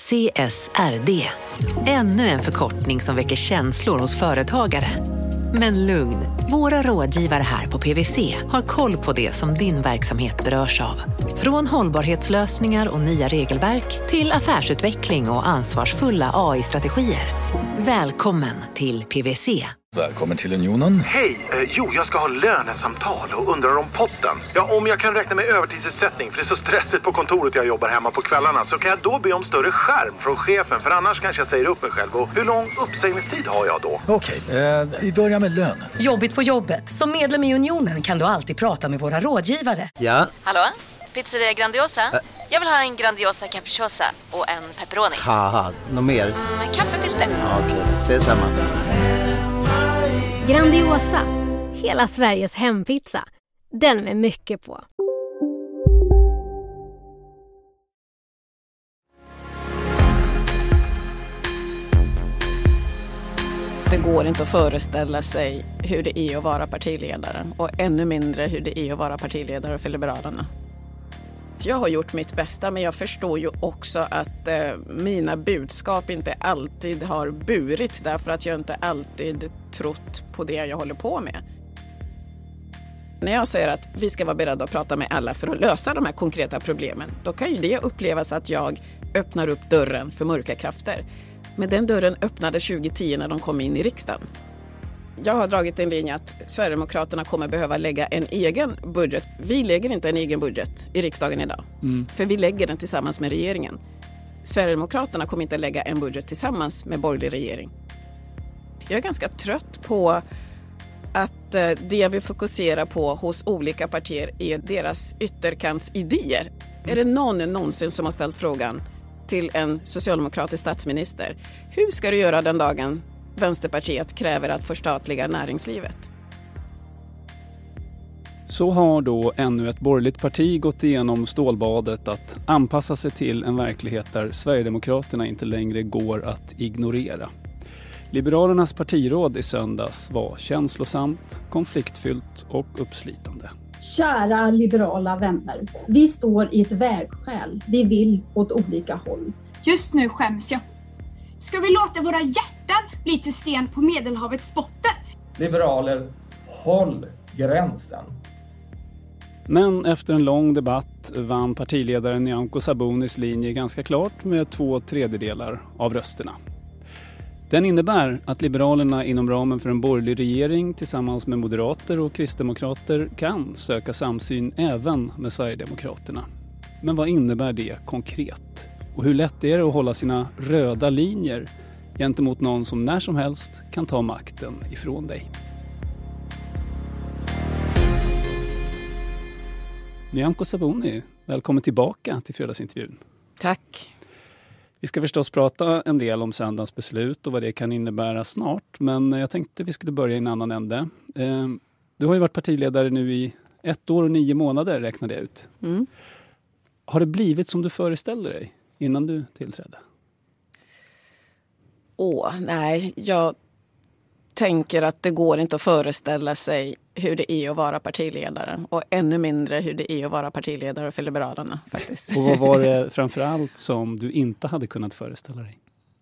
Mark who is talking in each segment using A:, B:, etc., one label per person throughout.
A: CSRD. Ännu en förkortning som väcker känslor hos företagare. Men lugn, våra rådgivare här på PwC har koll på det som din verksamhet berörs av. Från hållbarhetslösningar och nya regelverk till affärsutveckling och ansvarsfulla AI-strategier. Välkommen till PwC.
B: Välkommen till Unionen.
C: Hej, jag ska ha lönesamtal och undrar om potten. Ja, om jag kan räkna med övertidsersättning för det är så stressigt på kontoret jag jobbar hemma på kvällarna, så kan jag då be om större skärm från chefen, för annars kanske jag säger upp mig själv. Och hur lång uppsägningstid har jag då?
B: Okej, vi börjar med lön.
D: Jobbigt på jobbet. Som medlem i Unionen kan du alltid prata med våra rådgivare.
E: Ja?
F: Hallå? Pizzeria Grandiosa? Jag vill ha en Grandiosa capriciosa och en pepperoni.
E: Haha, något mer?
F: Kaffefilter.
E: Ja, okej, ses samma.
G: Grandiosa, hela Sveriges hempizza. Den med mycket på.
H: Det går inte att föreställa sig hur det är att vara partiledare, och ännu mindre hur det är att vara partiledare för Liberalerna. Jag har gjort mitt bästa, men jag förstår ju också att mina budskap inte alltid har burit, därför att jag inte alltid trott på det jag håller på med. När jag säger att vi ska vara beredda att prata med alla för att lösa de här konkreta problemen, då kan ju det upplevas att jag öppnar upp dörren för mörka krafter. Men den dörren öppnade 2010 när de kom in i riksdagen. Jag har dragit en linje att Sverigedemokraterna kommer behöva lägga en egen budget. Vi lägger inte en egen budget i riksdagen idag. För vi lägger den tillsammans med regeringen. Sverigedemokraterna kommer inte lägga en budget tillsammans med borgerlig regering. Jag är ganska trött på att det vi fokuserar på hos olika partier är deras ytterkantsidéer. Är det någon någonsin som har ställt frågan till en socialdemokratisk statsminister: hur ska du göra den dagen Vänsterpartiet kräver att förstatliga näringslivet?
I: Så har då ännu ett borgerligt parti gått igenom stålbadet att anpassa sig till en verklighet där Sverigedemokraterna inte längre går att ignorera. Liberalernas partiråd i söndags var känslosamt, konfliktfyllt och uppslitande.
J: Kära liberala vänner, vi står i ett vägskäl. Vi vill åt olika håll.
K: Just nu skäms jag. Ska vi låta våra hjärtan bli till sten på Medelhavets botten?
L: Liberaler, håll gränsen.
I: Men efter en lång debatt vann partiledaren Nyamko Sabunis linje ganska klart med 2/3 av rösterna. Den innebär att Liberalerna inom ramen för en borgerlig regering tillsammans med moderater och kristdemokrater kan söka samsyn även med Sverigedemokraterna. Men vad innebär det konkret? Och hur lätt är det att hålla sina röda linjer gentemot någon som när som helst kan ta makten ifrån dig? Nyamko Sabuni, välkommen tillbaka till fredagsintervjun.
H: Tack.
I: Vi ska förstås prata en del om söndagens beslut och vad det kan innebära snart. Men jag tänkte vi skulle börja i en annan ände. Du har ju varit partiledare nu i 1 år och 9 månader, räknade jag ut. Har det blivit som du föreställde dig innan du tillträdde?
H: Nej, jag tänker att det går inte att föreställa sig hur det är att vara partiledare, och ännu mindre hur det är att vara partiledare för Liberalerna faktiskt.
I: Och vad var det framförallt som du inte hade kunnat föreställa dig?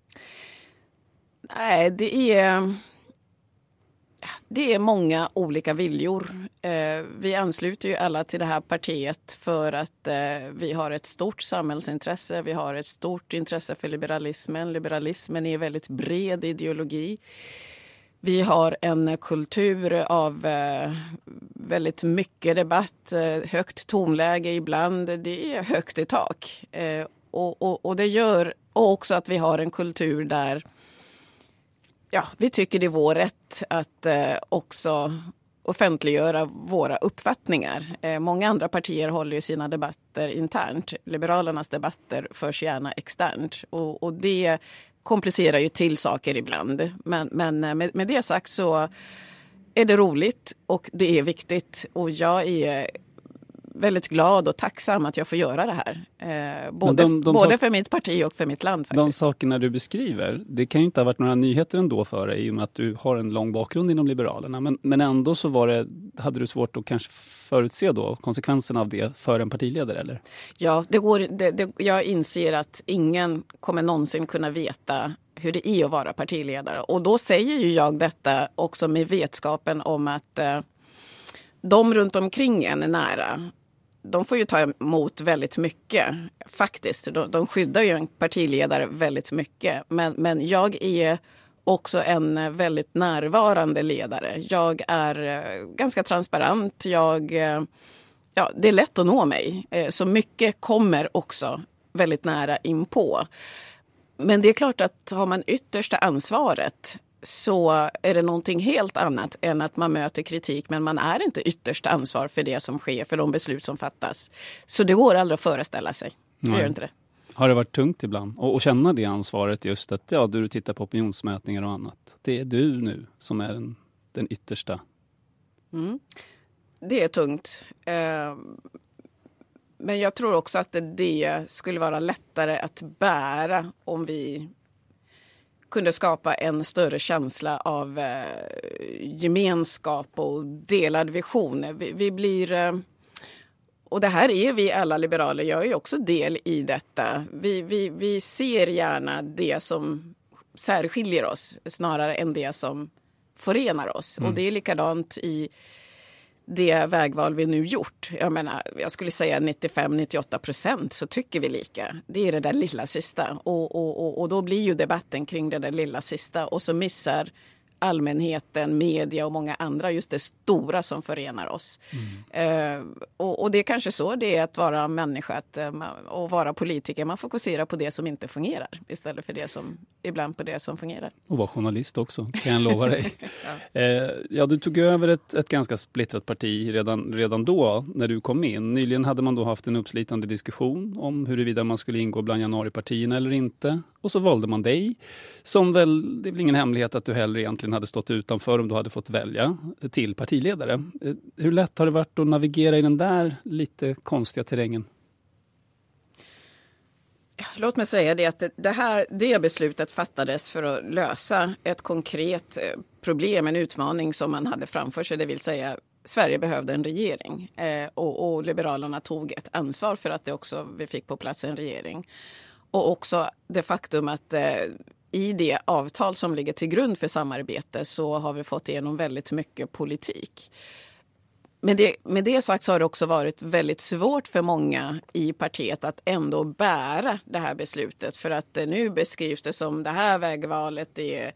H: Nej, det är många olika viljor. Vi ansluter ju alla till det här partiet för att vi har ett stort samhällsintresse. Vi har ett stort intresse för liberalismen. Liberalismen är en väldigt bred ideologi. Vi har en kultur av väldigt mycket debatt, högt tonläge ibland. Det är högt i tak. Och det gör också att vi har en kultur där vi tycker det är vår rätt att också offentliggöra våra uppfattningar. Många andra partier håller ju sina debatter internt. Liberalernas debatter förs gärna externt. Och det komplicerar ju till saker ibland. Men med det sagt så är det roligt och det är viktigt. Och jag är väldigt glad och tacksam att jag får göra det här. Både för mitt parti och för mitt land faktiskt.
I: De sakerna du beskriver, det kan ju inte ha varit några nyheter ändå för dig i och med att du har en lång bakgrund inom Liberalerna. Men ändå så hade du svårt att kanske förutse då konsekvenserna av det för en partiledare, eller?
H: Ja, jag inser att ingen kommer någonsin kunna veta hur det är att vara partiledare. Och då säger ju jag detta också med vetskapen om att de runt omkring en är nära. De får ju ta emot väldigt mycket faktiskt. De skyddar ju en partiledare väldigt mycket. Men jag är också en väldigt närvarande ledare. Jag är ganska transparent. Det är lätt att nå mig. Så mycket kommer också väldigt nära inpå. Men det är klart att har man yttersta ansvaret så är det någonting helt annat än att man möter kritik, men man är inte yttersta ansvar för det som sker, för de beslut som fattas. Så det går aldrig att föreställa sig. Det gör inte det.
I: Har det varit tungt ibland att känna det ansvaret, just att du tittar på opinionsmätningar och annat? Det är du nu som är den yttersta.
H: Det är tungt. Men jag tror också att det skulle vara lättare att bära om vi kunde skapa en större känsla av gemenskap och delad vision. Vi blir, och det här är vi alla liberaler, jag är också del i detta. Vi ser gärna det som särskiljer oss snarare än det som förenar oss. Och det är likadant i det vägval vi nu gjort. Jag skulle säga 95-98% så tycker vi lika. Det är det där lilla sista. Och då blir ju debatten kring det där lilla sista. Och så missar allmänheten, media och många andra just det stora som förenar oss. Och det är kanske så det är att vara människa och vara politiker. Man fokuserar på det som inte fungerar istället för det som ibland på det som fungerar.
I: Och vara journalist också, kan jag lova dig. Du tog över ett ganska splittrat parti redan då när du kom in. Nyligen hade man då haft en uppslitande diskussion om huruvida man skulle ingå bland januaripartierna eller inte. Och så valde man dig, som väl, det är väl ingen hemlighet att du hellre egentligen hade stått utanför om du hade fått välja till partiledare. Hur lätt har det varit att navigera i den där lite konstiga terrängen?
H: Låt mig säga det att det beslutet fattades för att lösa ett konkret problem, en utmaning som man hade framför sig, det vill säga Sverige behövde en regering och Liberalerna tog ett ansvar för att vi fick på plats en regering. Och också det faktum att i det avtal som ligger till grund för samarbete så har vi fått igenom väldigt mycket politik. Med det sagt så har det också varit väldigt svårt för många i partiet att ändå bära det här beslutet. För att nu beskrivs det som det här vägvalet, det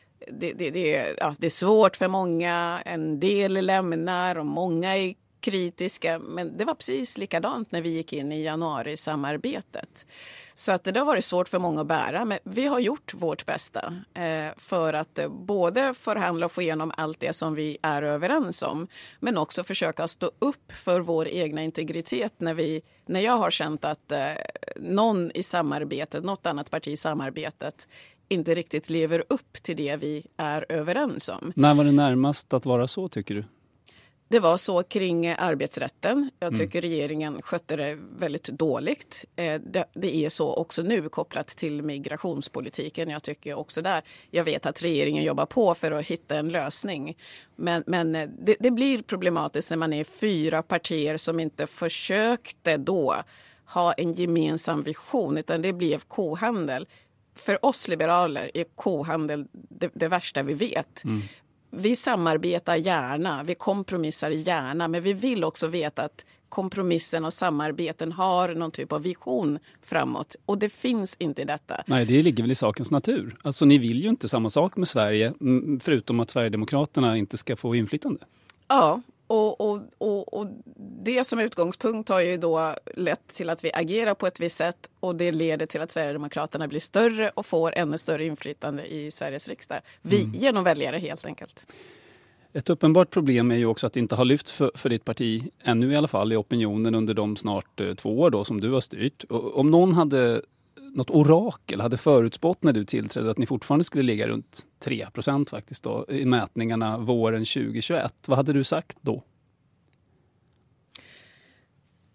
H: är svårt för många, en del lämnar och många är kritiska. Men det var precis likadant när vi gick in i januari-samarbetet. Så att det har varit svårt för många att bära. Men vi har gjort vårt bästa för att både förhandla och få igenom allt det som vi är överens om. Men också försöka stå upp för vår egna integritet när jag har känt att någon i samarbetet, något annat parti i samarbetet inte riktigt lever upp till det vi är överens om.
I: När var det närmast att vara så, tycker du?
H: Det var så kring arbetsrätten. Jag tycker regeringen skötte det väldigt dåligt. Det är så också nu kopplat till migrationspolitiken. Jag tycker också där. Jag vet att regeringen jobbar på för att hitta en lösning. Men det blir problematiskt när man är 4 partier som inte försökte då ha en gemensam vision, utan det blev kohandel. För oss liberaler är kohandel det värsta vi vet. Vi samarbetar gärna, vi kompromissar gärna, men vi vill också veta att kompromissen och samarbeten har någon typ av vision framåt. Och det finns inte i detta. Nej,
I: det ligger väl i sakens natur. Alltså ni vill ju inte samma sak med Sverige, förutom att Sverigedemokraterna inte ska få inflytande.
H: Ja, och det som utgångspunkt har ju då lett till att vi agerar på ett visst sätt, och det leder till att Sverigedemokraterna blir större och får ännu större inflytande i Sveriges riksdag. Genom väljare helt enkelt.
I: Ett uppenbart problem är ju också att det inte har lyft för ditt parti, ännu i alla fall, i opinionen under de snart 2 år då som du har styrt. Och om någon hade något orakel hade förutspått när du tillträdde att ni fortfarande skulle ligga runt 3% faktiskt då, i mätningarna våren 2021. Vad hade du sagt då?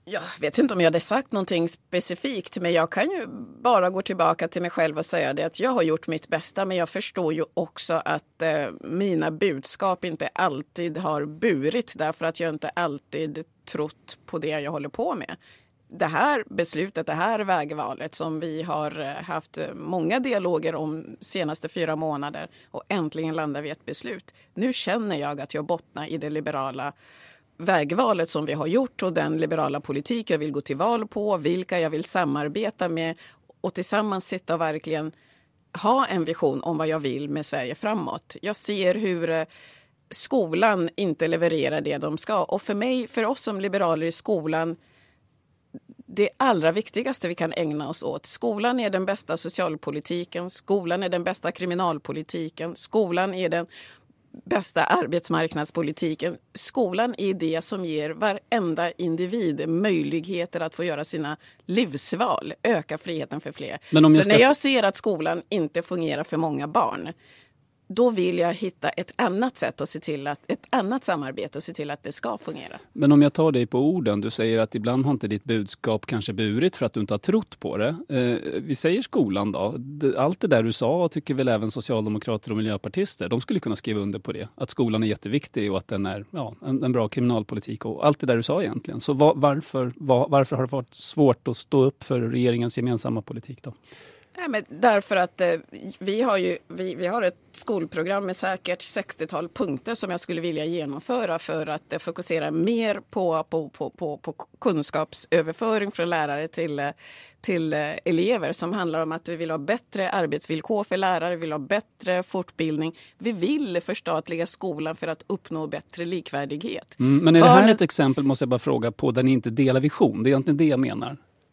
H: Jag vet inte om jag hade sagt någonting specifikt, men jag kan ju bara gå tillbaka till mig själv och säga det att jag har gjort mitt bästa, men jag förstår ju också att mina budskap inte alltid har burit därför att jag inte alltid trott på det jag håller på med. Det här beslutet, det här vägvalet som vi har haft många dialoger om senaste 4 månader och äntligen landar vi ett beslut. Nu känner jag att jag bottnar i det liberala vägvalet som vi har gjort och den liberala politik jag vill gå till val på, vilka jag vill samarbeta med och tillsammans sitta och verkligen ha en vision om vad jag vill med Sverige framåt. Jag ser hur skolan inte levererar det de ska och för oss som liberaler i skolan, det allra viktigaste vi kan ägna oss åt. Skolan är den bästa socialpolitiken, skolan är den bästa kriminalpolitiken, skolan är den bästa arbetsmarknadspolitiken. Skolan är det som ger varenda individ möjligheter att få göra sina livsval, öka friheten för fler. Så när jag ser att skolan inte fungerar för många barn, då vill jag hitta ett annat sätt och se till att ett annat samarbete och se till att det ska fungera.
I: Men om jag tar dig på orden, du säger att ibland har inte ditt budskap kanske burit för att du inte har trott på det. Vi säger skolan då. Allt det där du sa tycker väl även socialdemokrater och miljöpartister. De skulle kunna skriva under på det. Att skolan är jätteviktig och att den är en bra kriminalpolitik och allt det där du sa egentligen. Så varför har det varit svårt att stå upp för regeringens gemensamma politik då?
H: Nej, men därför att vi har ett skolprogram med säkert 60-tal punkter som jag skulle vilja genomföra för att fokusera mer på kunskapsöverföring från lärare till elever som handlar om att vi vill ha bättre arbetsvillkor för lärare, vi vill ha bättre fortbildning. Vi vill förstatliga skolan för att uppnå bättre likvärdighet.
I: Men är det här ett exempel, måste jag bara fråga, på där ni inte delar vision? Det är egentligen det jag menar.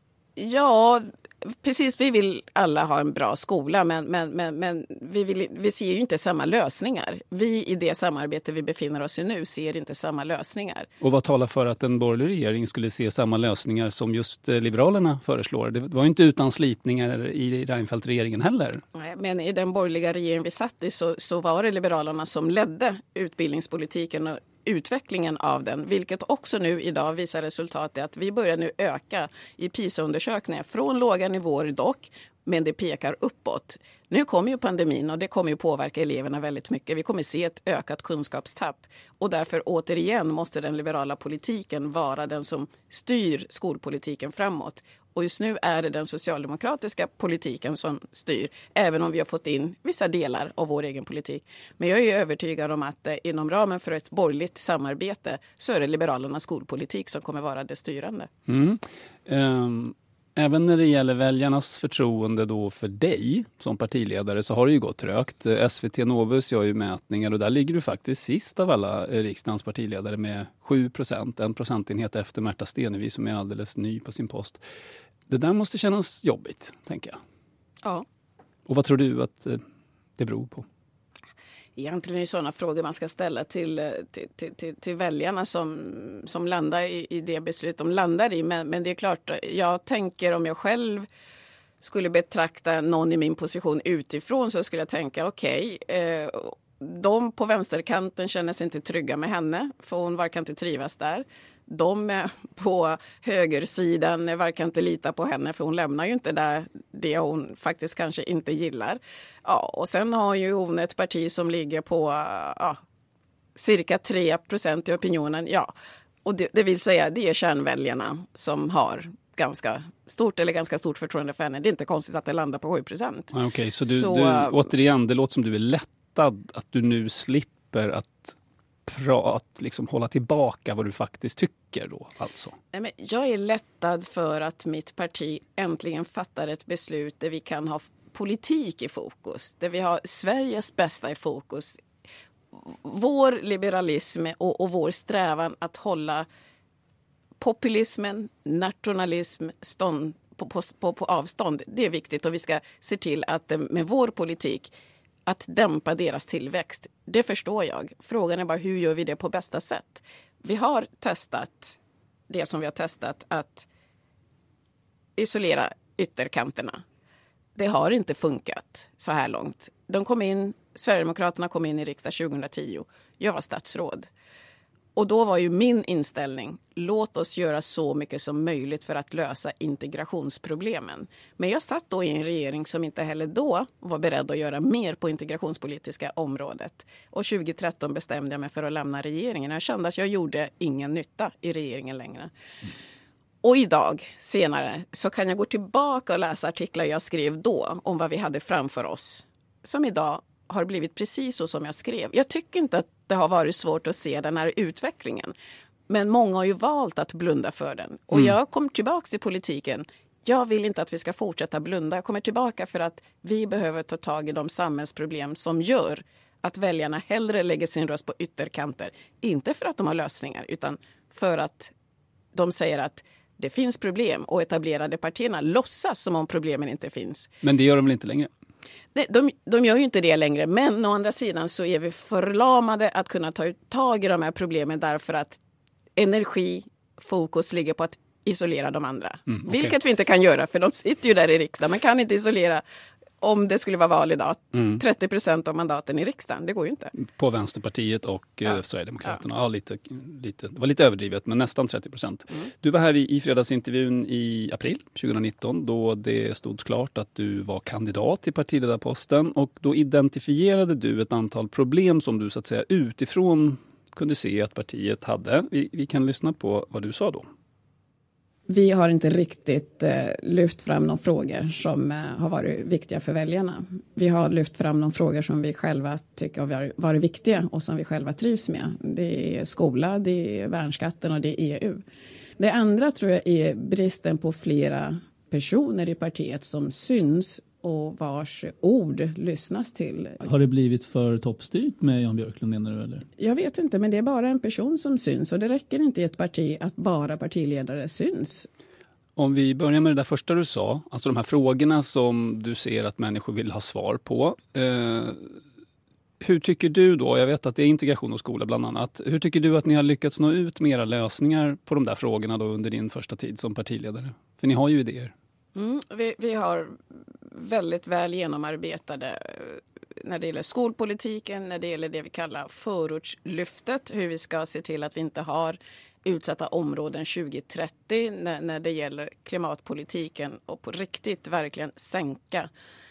H: Ja, precis. Vi vill alla ha en bra skola, men vi ser ju inte samma lösningar. Vi i det samarbete vi befinner oss i nu ser inte samma lösningar. Och
I: vad talar för att en borgerlig regering skulle se samma lösningar som just Liberalerna föreslår? Det var ju inte utan slitningar i Reinfeldt-regeringen heller.
H: Nej, men i den borgerliga regeringen vi satt i så var det Liberalerna som ledde utbildningspolitiken och utvecklingen av den, vilket också nu idag visar resultatet att vi börjar nu öka i PISA-undersökningar från låga nivåer dock, men det pekar uppåt. Nu kommer ju pandemin och det kommer ju påverka eleverna väldigt mycket. Vi kommer se ett ökat kunskapstapp och därför återigen måste den liberala politiken vara den som styr skolpolitiken framåt. Och just nu är det den socialdemokratiska politiken som styr, även om vi har fått in vissa delar av vår egen politik. Men jag är övertygad om att inom ramen för ett borgerligt samarbete så är det Liberalernas skolpolitik som kommer vara det styrande.
I: Även när det gäller väljarnas förtroende då för dig som partiledare så har det ju gått trögt. SVT Novus gör ju mätningar och där ligger du faktiskt sist av alla riksdagens partiledare med 7%, en procentenhet efter Märta Stenevi som är alldeles ny på sin post. Det där måste kännas jobbigt, tänker jag.
H: Ja.
I: Och vad tror du att det beror på?
H: Egentligen är det sådana frågor man ska ställa till väljarna som landar i det beslut de landar i. Men det är klart, jag tänker om jag själv skulle betrakta någon i min position utifrån så skulle jag tänka okej, de på vänsterkanten känner sig inte trygga med henne för hon verkar inte trivas där. De på högersidan verkar inte lita på henne för hon lämnar ju inte där det hon faktiskt kanske inte gillar. Ja, och sen har ju hon ett parti som ligger på cirka 3% i opinionen. Ja, och det vill säga det är kärnväljarna som har ganska stort förtroende för henne. Det är inte konstigt att det landar på 7%.
I: Okej, så du återigen, det låter som du är lättad att du nu slipper att hålla tillbaka vad du faktiskt tycker då, alltså.
H: Nej, men jag är lättad för att mitt parti äntligen fattar ett beslut där vi kan ha politik i fokus, där vi har Sveriges bästa i fokus. Vår liberalism och vår strävan att hålla populismen, nationalism på avstånd, det är viktigt och vi ska se till att med vår politik att dämpa deras tillväxt. Det förstår jag. Frågan är bara hur gör vi det på bästa sätt? Vi har testat det som vi har testat att isolera ytterkanterna. Det har inte funkat så här långt. Sverigedemokraterna kom in i riksdag 2010. Jag var statsråd. Och då var ju min inställning, låt oss göra så mycket som möjligt för att lösa integrationsproblemen. Men jag satt då i en regering som inte heller då var beredd att göra mer på integrationspolitiska området. Och 2013 bestämde jag mig för att lämna regeringen. Jag kände att jag gjorde ingen nytta i regeringen längre. Och idag, senare, så kan jag gå tillbaka och läsa artiklar jag skrev då om vad vi hade framför oss. Som idag har blivit precis så som jag skrev. Jag tycker inte att det har varit svårt att se den här utvecklingen. Men många har ju valt att blunda för den. Och jag kommer tillbaka till politiken. Jag vill inte att vi ska fortsätta blunda. Jag kommer tillbaka för att vi behöver ta tag i de samhällsproblem som gör att väljarna hellre lägger sin röst på ytterkanter. Inte för att de har lösningar, utan för att de säger att det finns problem och etablerade partierna låtsas som om problemen inte finns.
I: Men det gör de väl inte längre?
H: Nej, de gör ju inte det längre, men å andra sidan så är vi förlamade att kunna ta tag i de här problemen därför att fokus ligger på att isolera de andra. Okay. Vilket vi inte kan göra, för de sitter ju där i riksdagen. Man kan inte isolera, om det skulle vara val idag, 30% av mandaten i riksdagen. Det går ju inte.
I: På Vänsterpartiet och Sverigedemokraterna. Ja, lite, det var lite överdrivet, men nästan 30%. Du var här i fredagsintervjun i april 2019 då det stod klart att du var kandidat till partiledarposten, och då identifierade du ett antal problem som du så att säga utifrån kunde se att partiet hade. Vi kan lyssna på vad du sa då.
H: Vi har inte riktigt lyft fram de frågor som har varit viktiga för väljarna. Vi har lyft fram de frågor som vi själva tycker har varit viktiga och som vi själva trivs med. Det är skola, det är värnskatten och det är EU. Det andra tror jag är bristen på flera personer i partiet som syns och vars ord lyssnas till.
M: Har det blivit för toppstyrt med Jan Björklund, menar du, eller?
H: Jag vet inte, men det är bara en person som syns, och det räcker inte i ett parti att bara partiledare syns.
I: Om vi börjar med det där första du sa, alltså de här frågorna som du ser att människor vill ha svar på. Hur tycker du då, jag vet att det är integration och skola bland annat, hur tycker du att ni har lyckats nå ut med era lösningar på de där frågorna då under din första tid som partiledare? För ni har ju idéer.
H: Vi har väldigt väl genomarbetade när det gäller skolpolitiken, när det gäller det vi kallar förortslyftet, hur vi ska se till att vi inte har utsatta områden 2030 när det gäller klimatpolitiken, och på riktigt verkligen sänka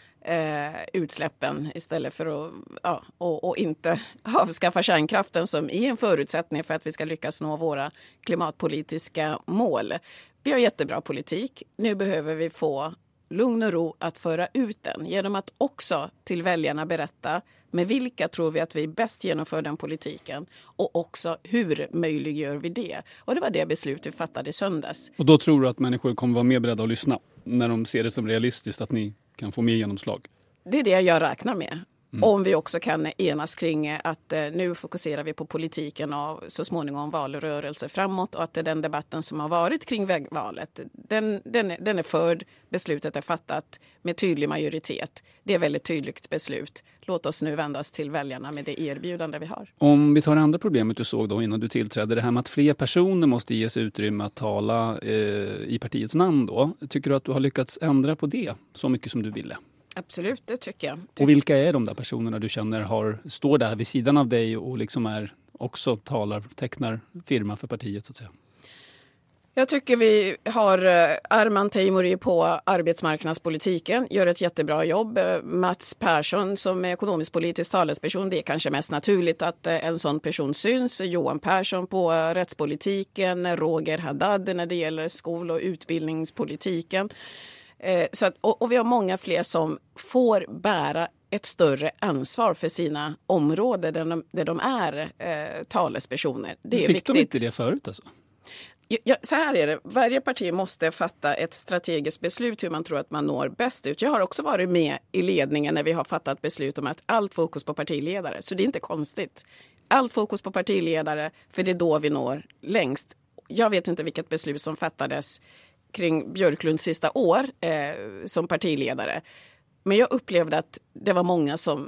H: utsläppen istället för att och inte avskaffa kärnkraften som är en förutsättning för att vi ska lyckas nå våra klimatpolitiska mål. Vi har jättebra politik. Nu behöver vi få lugn och ro att föra ut den genom att också till väljarna berätta med vilka tror vi att vi bäst genomför den politiken, och också hur möjliggör vi det. Och det var det beslut vi fattade i söndags.
I: Och då tror du att människor kommer vara mer beredda att lyssna när de ser det som realistiskt att ni kan få mer genomslag?
H: Det är det jag räknar med. Om vi också kan enas kring att nu fokuserar vi på politiken och så småningom valrörelse framåt, och att det är den debatten som har varit kring vägvalet. Den är förd, beslutet är fattat med tydlig majoritet. Det är väldigt tydligt beslut. Låt oss nu vända oss till väljarna med det erbjudande vi har.
I: Om vi tar det andra problemet du såg då innan du tillträdde, det här med att fler personer måste ges utrymme att tala i partiets namn då. Tycker du att du har lyckats ändra på det så mycket som du ville?
H: Absolut, det tycker jag.
I: Och vilka är de där personerna du känner står där vid sidan av dig och liksom tecknar firma för partiet så att säga?
H: Jag tycker vi har Arman Teimouri på arbetsmarknadspolitiken, gör ett jättebra jobb. Mats Persson som är ekonomisk-politisk talesperson, det är kanske mest naturligt att en sån person syns. Johan Persson på rättspolitiken, Roger Haddad när det gäller skol- och utbildningspolitiken. Så att, och vi har många fler som får bära ett större ansvar för sina områden där de är talespersoner. Det är viktigt.
I: De inte det förut alltså?
H: Ja, så här är det. Varje parti måste fatta ett strategiskt beslut hur man tror att man når bäst ut. Jag har också varit med i ledningen när vi har fattat beslut om att allt fokus på partiledare. Så det är inte konstigt. Allt fokus på partiledare, för det är då vi når längst. Jag vet inte vilket beslut som fattades kring Björklunds sista år som partiledare. Men jag upplevde att det var många som...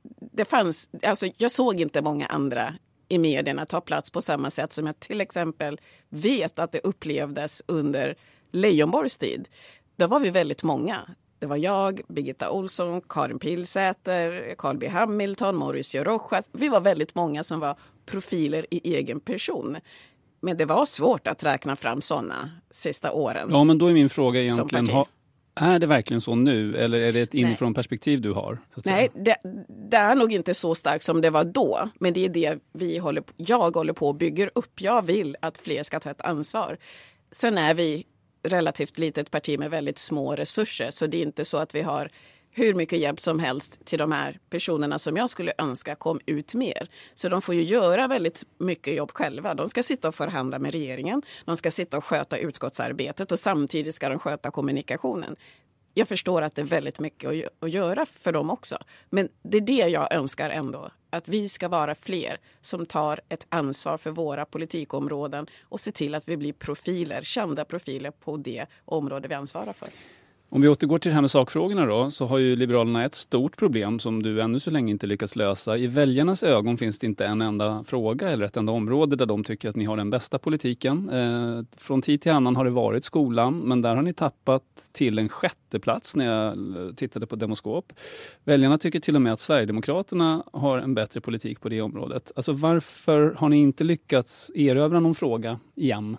H: jag såg inte många andra i medierna ta plats på samma sätt som jag till exempel vet att det upplevdes under Leijonborgs tid. Då var vi väldigt många. Det var jag, Birgitta Olsson, Karin Pilsäter, Carl B. Hamilton, Mauricio Rojas. Vi var väldigt många som var profiler i egen person. Men det var svårt att räkna fram sådana sista åren.
I: Ja, men då är min fråga egentligen, är det verkligen så nu? Eller är det ett inifrån perspektiv du har?
H: Nej, det är nog inte så starkt som det var då. Men det är det jag håller på och bygger upp. Jag vill att fler ska ta ett ansvar. Sen är vi relativt litet parti med väldigt små resurser. Så det är inte så att vi har hur mycket hjälp som helst till de här personerna som jag skulle önska kom ut mer. Så de får ju göra väldigt mycket jobb själva. De ska sitta och förhandla med regeringen. De ska sitta och sköta utskottsarbetet och samtidigt ska de sköta kommunikationen. Jag förstår att det är väldigt mycket att göra för dem också. Men det är det jag önskar ändå. Att vi ska vara fler som tar ett ansvar för våra politikområden och se till att vi blir kända profiler på det område vi ansvarar för.
I: Om vi återgår till det här med sakfrågorna då, så har ju Liberalerna ett stort problem som du ännu så länge inte lyckats lösa. I väljarnas ögon finns det inte en enda fråga eller ett enda område där de tycker att ni har den bästa politiken. Från tid till annan har det varit skolan, men där har ni tappat till en 6:e plats när jag tittade på Demoskop. Väljarna tycker till och med att Sverigedemokraterna har en bättre politik på det området. Alltså varför har ni inte lyckats erövra någon fråga igen?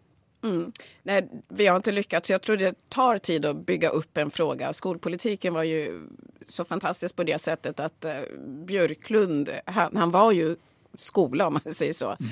H: Nej, vi har inte lyckats. Jag tror det tar tid att bygga upp en fråga. Skolpolitiken var ju så fantastisk på det sättet att Björklund, han var ju skola om man säger så.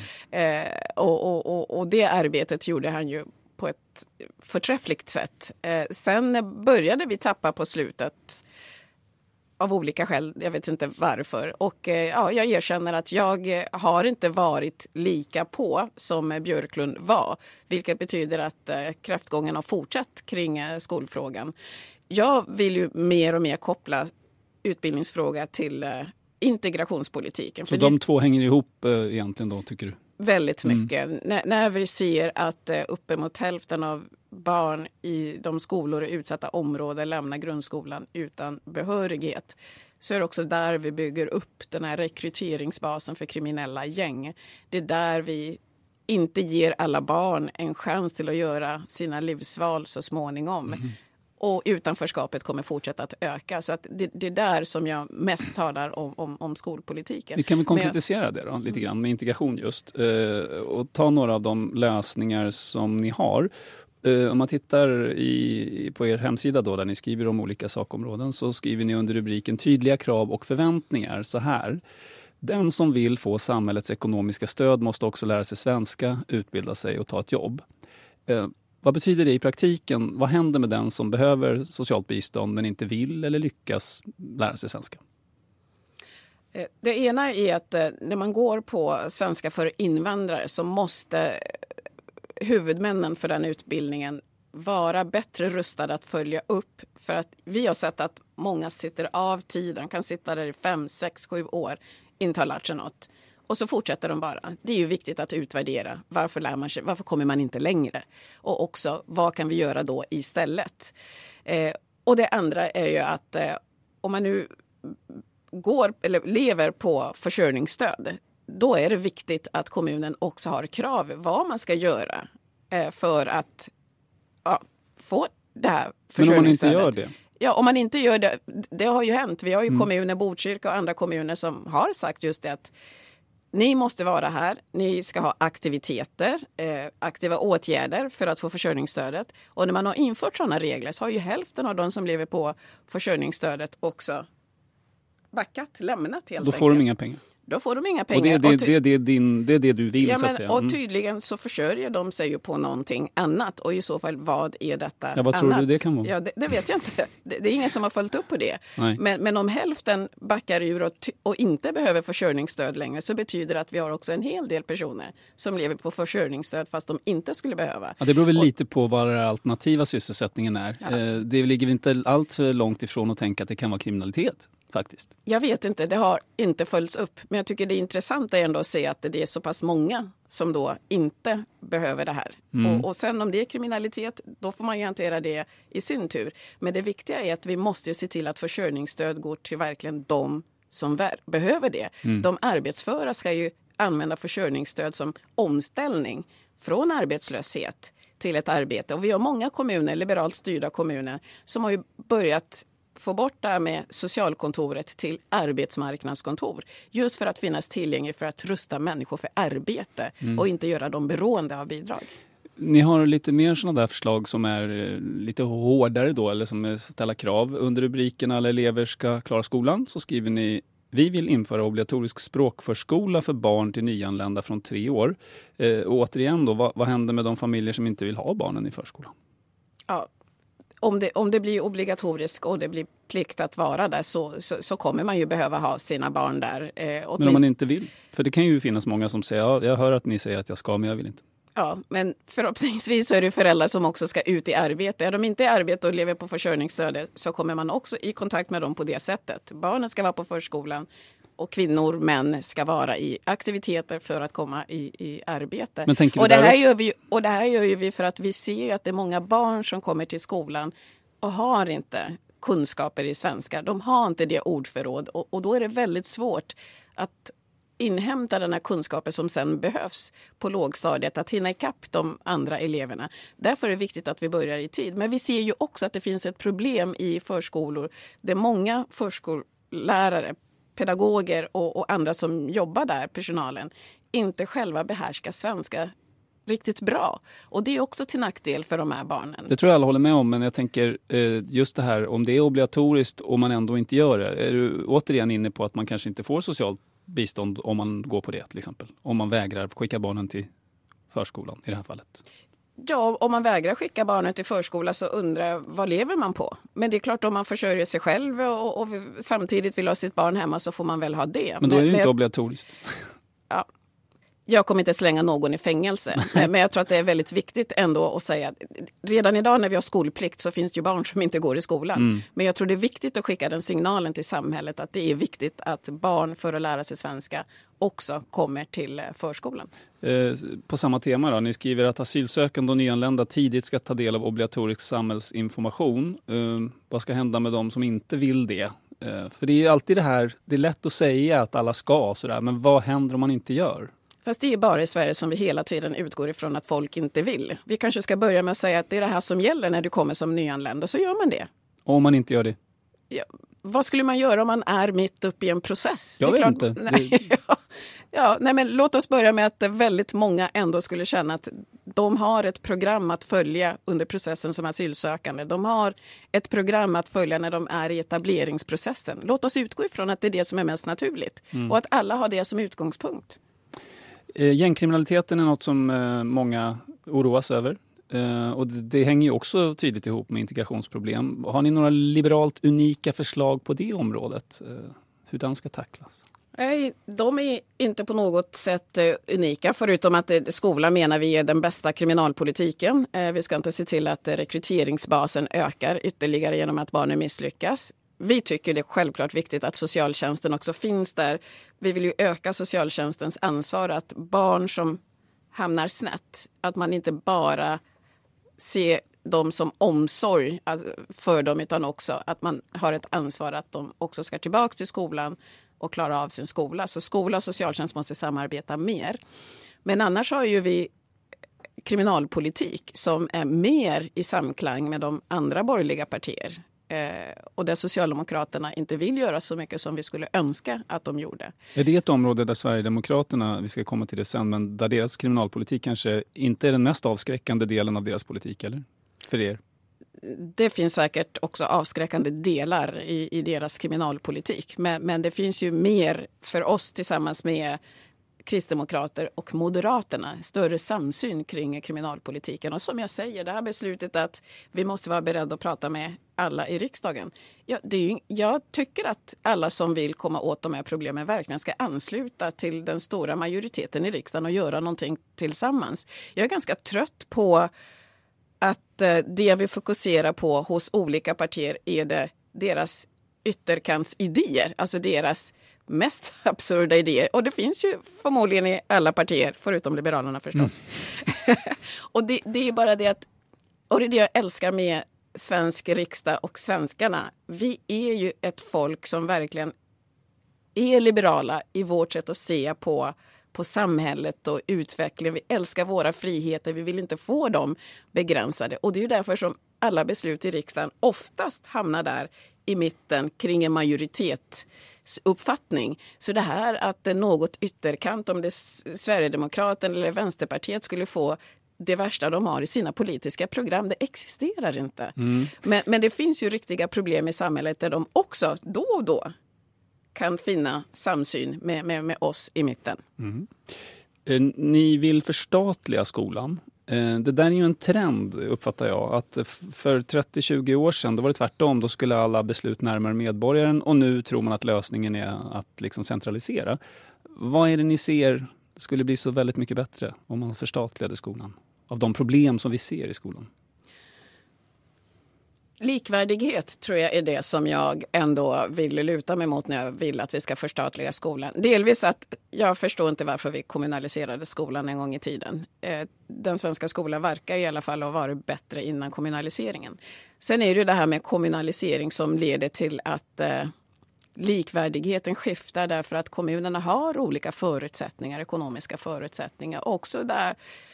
H: Och det arbetet gjorde han ju på ett förträffligt sätt. Sen började vi tappa på slutet av olika skäl, jag vet inte varför. Och jag erkänner att jag har inte varit lika på som Björklund var. Vilket betyder att kräftgången har fortsatt kring skolfrågan. Jag vill ju mer och mer koppla utbildningsfråga till integrationspolitiken.
I: Så de två hänger ihop egentligen då, tycker du?
H: Väldigt mycket. När vi ser att uppemot hälften av barn i de skolor i utsatta områden lämnar grundskolan utan behörighet, så är det också där vi bygger upp den här rekryteringsbasen för kriminella gäng. Det är där vi inte ger alla barn en chans till att göra sina livsval så småningom. Och utanförskapet kommer fortsätta att öka. Så att det är där som jag mest talar om skolpolitiken.
I: Vi kan väl konkretisera det då, lite grann med integration just. Och ta några av de lösningar som ni har. Om man tittar på er hemsida då, där ni skriver om olika sakområden, så skriver ni under rubriken tydliga krav och förväntningar så här. Den som vill få samhällets ekonomiska stöd måste också lära sig svenska, utbilda sig och ta ett jobb. Vad betyder det i praktiken? Vad händer med den som behöver socialt bistånd men inte vill eller lyckas lära sig svenska?
H: Det ena är att när man går på svenska för invandrare så måste huvudmännen för den utbildningen vara bättre rustade att följa upp. För att vi har sett att många sitter av tiden, kan sitta där i 5, 6, 7 år, inte har lärt sig något. Och så fortsätter de bara. Det är ju viktigt att utvärdera. Varför lär man sig? Varför kommer man inte längre? Och också, vad kan vi göra då istället? Och det andra är ju att om man nu går eller lever på försörjningsstöd, då är det viktigt att kommunen också har krav vad man ska göra för att få det här försörjningsstödet.
I: Men om man inte gör det?
H: Ja, om man inte gör det, det har ju hänt. Vi har ju kommuner, Botkyrka och andra kommuner som har sagt just det att ni måste vara här, ni ska ha aktiviteter, aktiva åtgärder för att få försörjningsstödet. Och när man har infört sådana regler så har ju hälften av de som lever på försörjningsstödet också lämnat helt enkelt.
I: Då får de inga pengar.
H: Då får de inga pengar.
I: Och det är det du vill, så att säga.
H: Och tydligen så försörjer de sig ju på någonting annat. Och i så fall, vad är detta
I: vad
H: annat?
I: tror du det kan vara?
H: Ja, det vet jag inte. Det är ingen som har följt upp på det. Men om hälften backar ur och inte behöver försörjningsstöd längre, så betyder det att vi har också en hel del personer som lever på försörjningsstöd fast de inte skulle behöva.
I: Ja, det beror väl lite på vad den alternativa sysselsättningen är. Ja. Det ligger inte allt för långt ifrån att tänka att det kan vara kriminalitet. Faktiskt.
H: Jag vet inte, det har inte följts upp. Men jag tycker det är intressant ändå att se att det är så pass många som då inte behöver det här. Och sen om det är kriminalitet, då får man ju hantera det i sin tur. Men det viktiga är att vi måste se till att försörjningsstöd går till verkligen de som behöver det. De arbetsföra ska ju använda försörjningsstöd som omställning från arbetslöshet till ett arbete. Och vi har många kommuner, liberalt styrda kommuner, som har ju börjat få bort det här med socialkontoret till arbetsmarknadskontor. Just för att finnas tillgänglig för att rusta människor för arbete och inte göra dem beroende av bidrag.
I: Ni har lite mer sådana där förslag som är lite hårdare då, eller som ställer krav. Under rubriken alla elever ska klara skolan så skriver ni: vi vill införa obligatorisk språkförskola för barn till nyanlända från 3 år. Och återigen då, vad händer med de familjer som inte vill ha barnen i förskolan?
H: Ja, om det blir obligatoriskt och det blir plikt att vara där så kommer man ju behöva ha sina barn där.
I: Men om man inte vill? För det kan ju finnas många som säger, ja, jag hör att ni säger att jag ska, men jag vill inte.
H: Ja, men förhoppningsvis så är det föräldrar som också ska ut i arbete. Är de inte i arbete och lever på försörjningsstödet så kommer man också i kontakt med dem på det sättet. Barnen ska vara på förskolan och kvinnor, män ska vara i aktiviteter för att komma i arbete. Och det här gör ju vi för att vi ser att det är många barn som kommer till skolan och har inte kunskaper i svenska. De har inte det ordförråd och då är det väldigt svårt att inhämta den här kunskapen som sen behövs på lågstadiet, att hinna ikapp de andra eleverna. Därför är det viktigt att vi börjar i tid. Men vi ser ju också att det finns ett problem i förskolor där många förskollärare, pedagoger och andra som jobbar där, personalen, inte själva behärskar svenska riktigt bra. Och det är också till nackdel för de här barnen.
I: Det tror jag alla håller med om, men jag tänker just det här, om det är obligatoriskt och man ändå inte gör det, är du återigen inne på att man kanske inte får socialt bistånd om man går på det till exempel? Om man vägrar skicka barnen till förskolan i det här fallet?
H: Ja, om man vägrar skicka barnen till förskola så undrar jag, vad lever man på? Men det är klart, om man försörjer sig själv och samtidigt vill ha sitt barn hemma så får man väl ha det.
I: Men då är det inte obligatoriskt.
H: Ja. Jag kommer inte slänga någon i fängelse. Men jag tror att det är väldigt viktigt ändå att säga att redan idag när vi har skolplikt så finns det ju barn som inte går i skolan. Men jag tror det är viktigt att skicka den signalen till samhället att det är viktigt att barn för att lära sig svenska också kommer till förskolan.
I: På samma tema då, ni skriver att asylsökande och nyanlända tidigt ska ta del av obligatorisk samhällsinformation. Vad ska hända med dem som inte vill det? För det är ju alltid det här, det är lätt att säga att alla ska sådär, men vad händer om man inte gör?
H: Fast det är bara i Sverige som vi hela tiden utgår ifrån att folk inte vill. Vi kanske ska börja med att säga att det är det här som gäller när du kommer som nyanländ, och så gör man det.
I: Och om man inte gör det?
H: Ja, vad skulle man göra om man är mitt uppe i en process?
I: Jag vet inte.
H: Nej, men låt oss börja med att väldigt många ändå skulle känna att de har ett program att följa under processen som asylsökande. De har ett program att följa när de är i etableringsprocessen. Låt oss utgå ifrån att det är det som är mest naturligt och att alla har det som utgångspunkt.
I: Gängkriminaliteten är något som många oroas över. Och det hänger ju också tydligt ihop med integrationsproblem. Har ni några liberalt unika förslag på det området? Hur den ska tacklas?
H: Nej, de är inte på något sätt unika, förutom att skolan menar vi är den bästa kriminalpolitiken. Vi ska inte se till att rekryteringsbasen ökar ytterligare genom att barnen misslyckas. Vi tycker det är självklart viktigt att socialtjänsten också finns där. Vi vill ju öka socialtjänstens ansvar att barn som hamnar snett, att man inte bara ser dem som omsorg för dem, utan också att man har ett ansvar att de också ska tillbaka till skolan och klara av sin skola. Så skola och socialtjänst måste samarbeta mer. Men annars har ju vi kriminalpolitik som är mer i samklang med de andra borgerliga partier. Och där Socialdemokraterna inte vill göra så mycket som vi skulle önska att de gjorde.
I: Är det ett område där Sverigedemokraterna, vi ska komma till det sen, men där deras kriminalpolitik kanske inte är den mest avskräckande delen av deras politik, eller? För er?
H: Det finns säkert också avskräckande delar i deras kriminalpolitik. Men det finns ju mer för oss tillsammans med Kristdemokrater och Moderaterna, större samsyn kring kriminalpolitiken. Och som jag säger, det här beslutet att vi måste vara beredda att prata med alla i riksdagen. Jag tycker att alla som vill komma åt de här problemen verkligen ska ansluta till den stora majoriteten i riksdagen och göra någonting tillsammans. Jag är ganska trött på att det vi fokuserar på hos olika partier är deras ytterkantsidéer, alltså deras mest absurda idéer. Och det finns ju förmodligen i alla partier, förutom Liberalerna förstås. Och det är bara det att, och det är det jag älskar med svensk riksdag och svenskarna. Vi är ju ett folk som verkligen är liberala i vårt sätt att se på på samhället och utvecklingen. Vi älskar våra friheter, vi vill inte få dem begränsade. Och det är ju därför som alla beslut i riksdagen oftast hamnar där i mitten kring en majoritetsuppfattning. Så det här att något ytterkant, om det Sverigedemokraterna eller Vänsterpartiet skulle få det värsta de har i sina politiska program, det existerar inte. Men det finns ju riktiga problem i samhället där de också då och då kan finna samsyn med oss i mitten.
I: Ni vill förstatliga skolan. Det där är ju en trend, uppfattar jag. Att för 30-20 år sedan då var det tvärtom. Då skulle alla beslut närmare medborgaren, och nu tror man att lösningen är att liksom centralisera. Vad är det ni ser skulle bli så väldigt mycket bättre om man förstatligade skolan? Av de problem som vi ser i skolan.
H: Likvärdighet tror jag är det som jag ändå vill luta mig mot när jag vill att vi ska förstatliga skolan. Delvis att jag förstår inte varför vi kommunaliserade skolan en gång i tiden. Den svenska skolan verkar i alla fall ha varit bättre innan kommunaliseringen. Sen är det det här med kommunalisering som leder till att likvärdigheten skiftar därför att kommunerna har olika förutsättningar, ekonomiska förutsättningar. Också där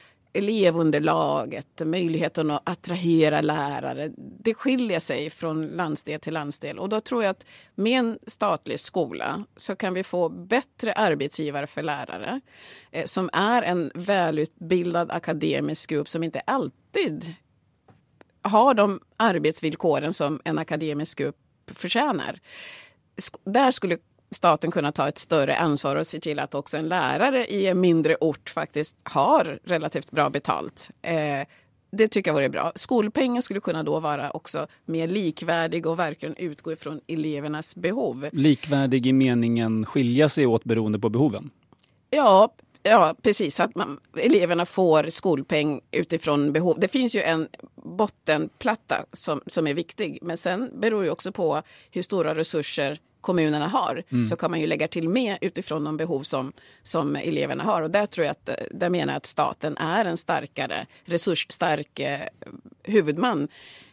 H: elevunderlaget, möjligheten att attrahera lärare, det skiljer sig från landsdel till landsdel. Och då tror jag att med en statlig skola så kan vi få bättre arbetsgivare för lärare som är en välutbildad akademisk grupp som inte alltid har de arbetsvillkoren som en akademisk grupp förtjänar. Där skulle staten kunna ta ett större ansvar och se till att också en lärare i en mindre ort faktiskt har relativt bra betalt. Det tycker jag vore bra. Skolpengen skulle kunna då vara också mer likvärdig och verkligen utgå ifrån elevernas behov.
I: Likvärdig i meningen skilja sig åt beroende på behoven?
H: Ja, precis. Att eleverna får skolpeng utifrån behov. Det finns ju en bottenplatta som är viktig. Men sen beror ju också på hur stora resurser kommunerna har. Så kan man ju lägga till med utifrån de behov som eleverna har. Och där tror jag där menar jag att staten är en starkare, resursstark huvudman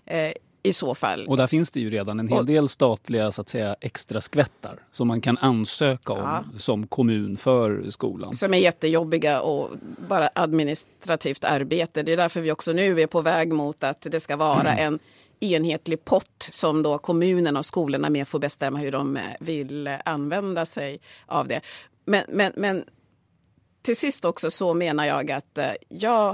H: i så fall.
I: Och där finns det ju redan en hel del statliga så att säga extra skvättar som man kan ansöka om som kommun för skolan. Som
H: är jättejobbiga och bara administrativt arbete. Det är därför vi också nu är på väg mot att det ska vara en enhetlig pott som då kommunerna och skolorna med får bestämma hur de vill använda sig av det. Men till sist också så menar jag att jag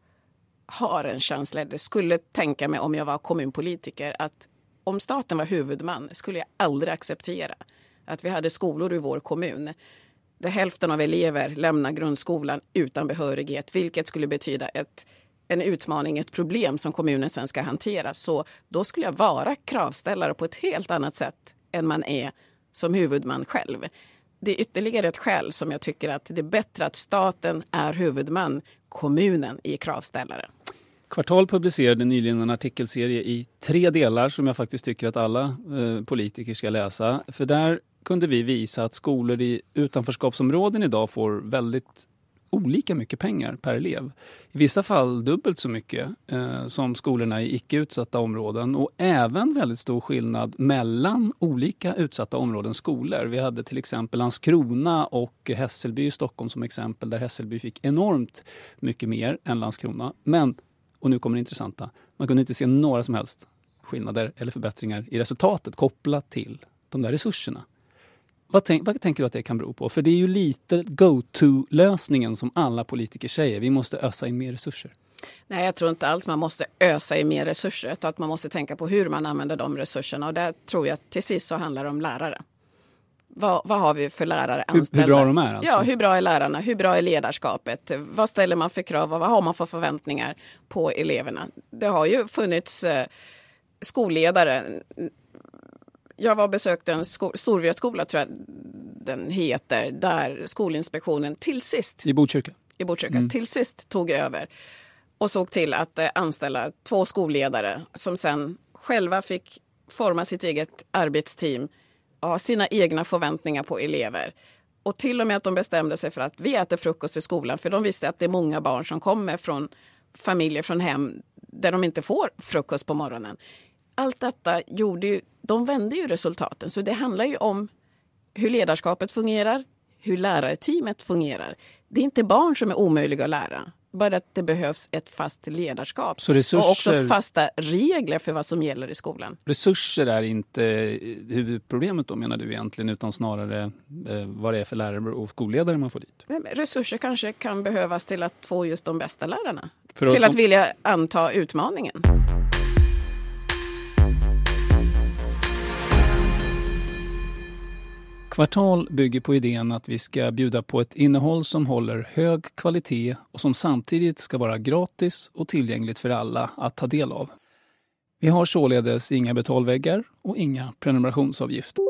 H: har en känsla, det skulle tänka mig om jag var kommunpolitiker, att om staten var huvudman skulle jag aldrig acceptera att vi hade skolor i vår kommun där hälften av elever lämnar grundskolan utan behörighet, vilket skulle betyda en utmaning, ett problem som kommunen sen ska hantera. Så då skulle jag vara kravställare på ett helt annat sätt än man är som huvudman själv. Det är ytterligare ett skäl som jag tycker att det är bättre att staten är huvudman, kommunen är kravställare.
I: Kvartal publicerade nyligen en artikelserie i 3 delar som jag faktiskt tycker att alla politiker ska läsa. För där kunde vi visa att skolor i utanförskapsområden idag får väldigt olika mycket pengar per elev. I vissa fall dubbelt så mycket som skolorna i icke-utsatta områden, och även väldigt stor skillnad mellan olika utsatta områdens skolor. Vi hade till exempel Landskrona och Hässelby i Stockholm som exempel, där Hässelby fick enormt mycket mer än Landskrona. Men, och nu kommer det intressanta, man kunde inte se några som helst skillnader eller förbättringar i resultatet kopplat till de där resurserna. Vad tänker du att det kan bero på? För det är ju lite go-to-lösningen som alla politiker säger. Vi måste ösa in mer resurser.
H: Nej, jag tror inte alls man måste ösa in mer resurser. Utan att man måste tänka på hur man använder de resurserna. Och där tror jag att till sist så handlar det om lärare. Vad har vi för lärare anställda?
I: Hur bra de är alltså?
H: Ja, hur bra är lärarna? Hur bra är ledarskapet? Vad ställer man för krav och vad har man för förväntningar på eleverna? Det har ju funnits skolledare. Jag var besökte en Storvretskola, tror jag den heter, där Skolinspektionen till sist
I: i Botkyrka
H: till sist tog över och såg till att anställa 2 skolledare som sen själva fick forma sitt eget arbetsteam och ha sina egna förväntningar på elever. Och till och med att de bestämde sig för att vi äter frukost i skolan, för de visste att det är många barn som kommer från familjer, från hem där de inte får frukost på morgonen. Allt detta de vände ju resultaten. Så det handlar ju om hur ledarskapet fungerar, hur lärarteamet fungerar. Det är inte barn som är omöjliga att lära. Bara att det behövs ett fast ledarskap.
I: Så resurser,
H: och också fasta regler för vad som gäller i skolan.
I: Resurser är inte huvudproblemet då, menar du egentligen, utan snarare vad det är för lärare och skolledare man får dit?
H: Resurser kanske kan behövas till att få just de bästa lärarna. Till att vilja anta utmaningen.
I: Kvartal bygger på idén att vi ska bjuda på ett innehåll som håller hög kvalitet och som samtidigt ska vara gratis och tillgängligt för alla att ta del av. Vi har således inga betalväggar och inga prenumerationsavgifter.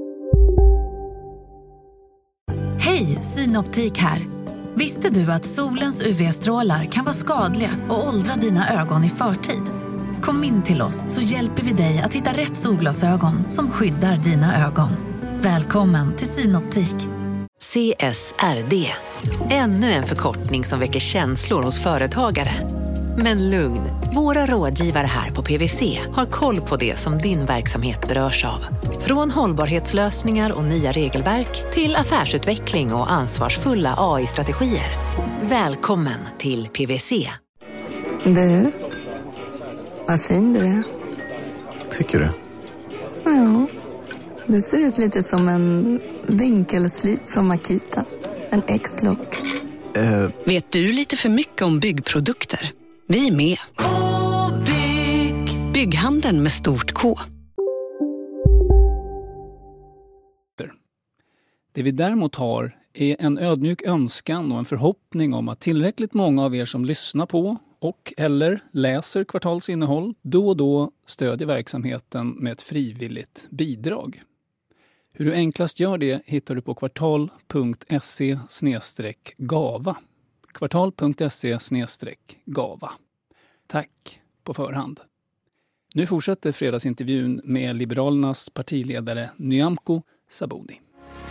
N: Hej, Synoptik här. Visste du att solens UV-strålar kan vara skadliga och åldra dina ögon i förtid? Kom in till oss så hjälper vi dig att hitta rätt solglasögon som skyddar dina ögon. Välkommen till Synoptik.
A: CSRD. Ännu en förkortning som väcker känslor hos företagare. Men lugn, våra rådgivare här på PwC har koll på det som din verksamhet berörs av. Från hållbarhetslösningar och nya regelverk till affärsutveckling och ansvarsfulla AI-strategier. Välkommen till PwC.
O: Du, vad fin du är.
P: Tycker du?
O: Ja, du ser ut lite som en vinkelslip från Makita. En X-look.
Q: Vet du lite för mycket om byggprodukter? Vi är med. K-bygg. Bygghandeln med stort K.
I: Det vi däremot har är en ödmjuk önskan och en förhoppning om att tillräckligt många av er som lyssnar på och eller läser Kvartals innehåll då och då stödjer verksamheten med ett frivilligt bidrag. Hur du enklast gör det hittar du på kvartal.se/gava. Kvartal.se/gava. Tack på förhand. Nu fortsätter fredagsintervjun med Liberalernas partiledare Nyamko Sabuni.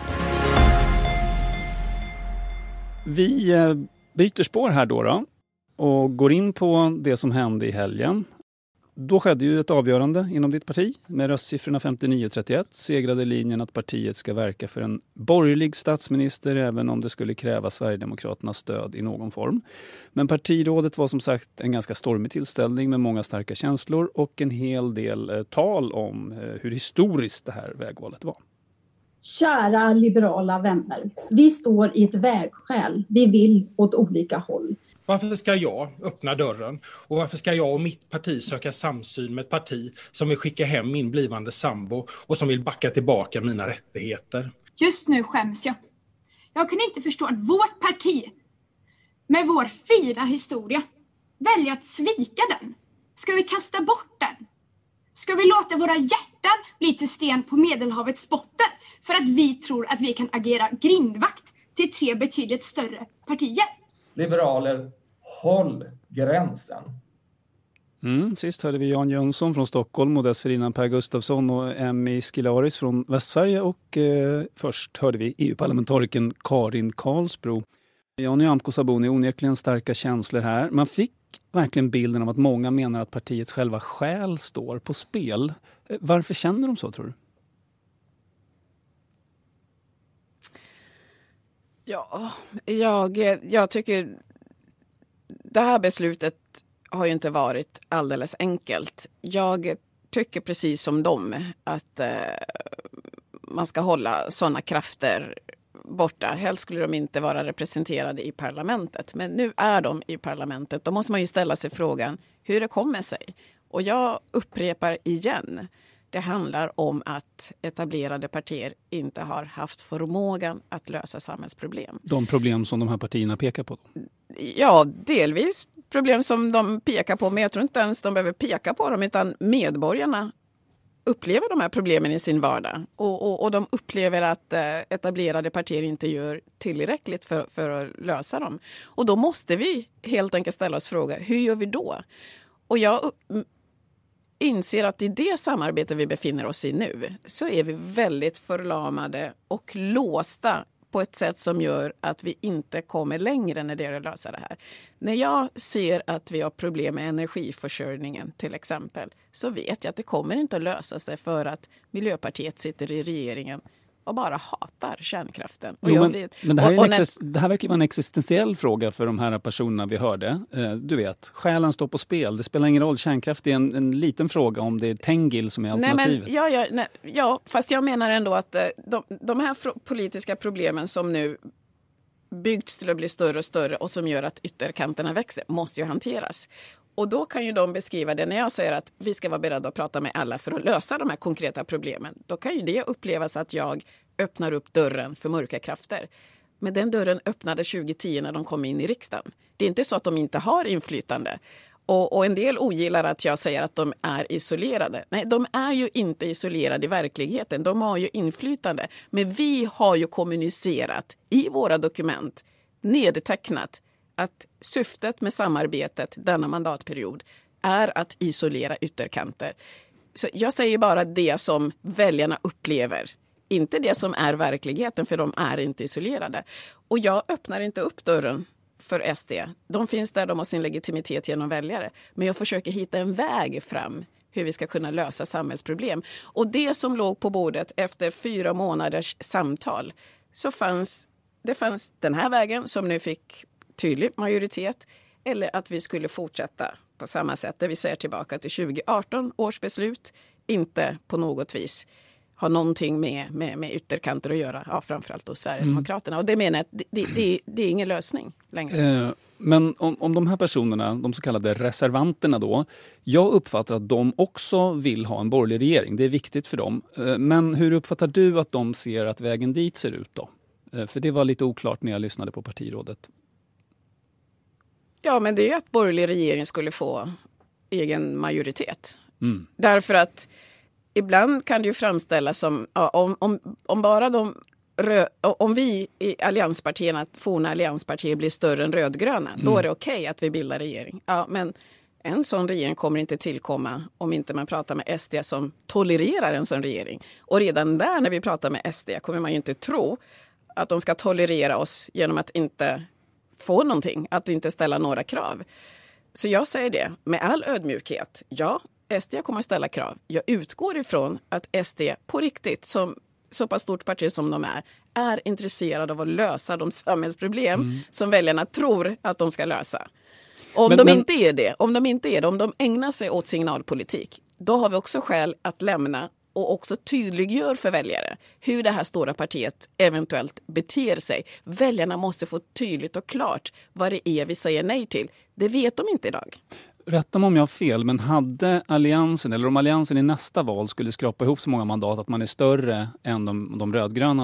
I: Vi byter spår här då och går in på det som hände i helgen. Då skedde ju ett avgörande inom ditt parti. Med röstsiffrorna 59-31 segrade linjen att partiet ska verka för en borgerlig statsminister även om det skulle kräva Sverigedemokraternas stöd i någon form. Men partirådet var som sagt en ganska stormig tillställning med många starka känslor och en hel del tal om hur historiskt det här vägvalet var.
J: Kära liberala vänner, vi står i ett vägskäl. Vi vill åt olika håll.
R: Varför ska jag öppna dörren och varför ska jag och mitt parti söka samsyn med ett parti som vill skicka hem min blivande sambo och som vill backa tillbaka mina rättigheter?
K: Just nu skäms jag. Jag kan inte förstå att vårt parti med vår fina historia väljer att svika den. Ska vi kasta bort den? Ska vi låta våra hjärtan bli till sten på Medelhavets botten för att vi tror att vi kan agera grindvakt till 3 betydligt större partier?
L: Liberaler, håll gränsen.
I: Sist hörde vi Jan Jönsson från Stockholm och dessförinnan Per Gustafsson och Emmy Skilaris från Västsverige och först hörde vi EU-parlamentarikern Karin Karlsbro. Jan Nyamko Sabuni, onekligen starka känslor här. Man fick verkligen bilden av att många menar att partiets själva själ står på spel. Varför känner de så, tror du?
H: Ja, jag tycker det här beslutet har ju inte varit alldeles enkelt. Jag tycker precis som dem att man ska hålla sådana krafter borta. Helst skulle de inte vara representerade i parlamentet. Men nu är de i parlamentet. Då måste man ju ställa sig frågan hur det kommer sig. Och jag upprepar igen. Det handlar om att etablerade partier inte har haft förmågan att lösa samhällsproblem.
I: De problem som de här partierna pekar på?
H: Ja, delvis problem som de pekar på. Men jag tror inte ens de behöver peka på dem. Utan medborgarna upplever de här problemen i sin vardag. Och de upplever att etablerade partier inte gör tillräckligt för att lösa dem. Och då måste vi helt enkelt ställa oss frågan, hur gör vi då? Och jag inser att i det samarbete vi befinner oss i nu så är vi väldigt förlamade och låsta på ett sätt som gör att vi inte kommer längre när det är att lösa det här. När jag ser att vi har problem med energiförsörjningen till exempel så vet jag att det kommer inte att lösa sig för att Miljöpartiet sitter i regeringen och bara hatar kärnkraften.
I: Men det här verkar vara en existentiell fråga för de här personerna vi hörde. Du vet, själen står på spel. Det spelar ingen roll. Kärnkraft är en liten fråga om det är Tengil som är alternativet.
H: Fast jag menar ändå att de här politiska problemen som nu byggts till att bli större och större och som gör att ytterkanterna växer måste ju hanteras. Och då kan ju de beskriva det när jag säger att vi ska vara beredda att prata med alla för att lösa de här konkreta problemen. Då kan ju det upplevas att jag öppnar upp dörren för mörka krafter. Men den dörren öppnade 2010 när de kom in i riksdagen. Det är inte så att de inte har inflytande. Och en del ogillar att jag säger att de är isolerade. Nej, de är ju inte isolerade i verkligheten. De har ju inflytande. Men vi har ju kommunicerat i våra dokument, nedtecknat, att syftet med samarbetet denna mandatperiod är att isolera ytterkanter. Så jag säger bara det som väljarna upplever. Inte det som är verkligheten, för de är inte isolerade. Och jag öppnar inte upp dörren för SD. De finns där, de har sin legitimitet genom väljare. Men jag försöker hitta en väg fram hur vi ska kunna lösa samhällsproblem. Och det som låg på bordet efter 4 månaders samtal, så fanns den här vägen som nu fick tydlig majoritet, eller att vi skulle fortsätta på samma sätt där vi ser tillbaka till 2018 års beslut, inte på något vis ha någonting med ytterkanter att göra, framförallt då Sverigedemokraterna. Och det menar jag att det är ingen lösning längre.
I: Men om de här personerna, de så kallade reservanterna då, jag uppfattar att de också vill ha en borgerlig regering. Det är viktigt för dem. Men hur uppfattar du att de ser att vägen dit ser ut då? För det var lite oklart när jag lyssnade på partirådet.
H: Ja, men det är ju att borgerlig regering skulle få egen majoritet. Därför att ibland kan det ju framställas som om vi i allianspartierna, forna allianspartier, blir större än rödgröna, då är det okej att vi bildar regering. Ja, men en sån regering kommer inte tillkomma om inte man pratar med SD som tolererar en sån regering. Och redan där när vi pratar med SD kommer man ju inte tro att de ska tolerera oss genom att inte få någonting, att inte ställa några krav. Så jag säger det med all ödmjukhet. Ja, SD kommer att ställa krav. Jag utgår ifrån att SD på riktigt, som så pass stort parti som de är intresserade av att lösa de samhällsproblem som väljarna tror att de ska lösa. Om de inte är det, om de ägnar sig åt signalpolitik, då har vi också skäl att lämna och också tydliggör för väljare hur det här stora partiet eventuellt beter sig. Väljarna måste få tydligt och klart vad det är vi säger nej till. Det vet de inte idag.
I: Rätta mig om jag har fel, men hade alliansen, eller om alliansen i nästa val skulle skrapa ihop så många mandat att man är större än de rödgröna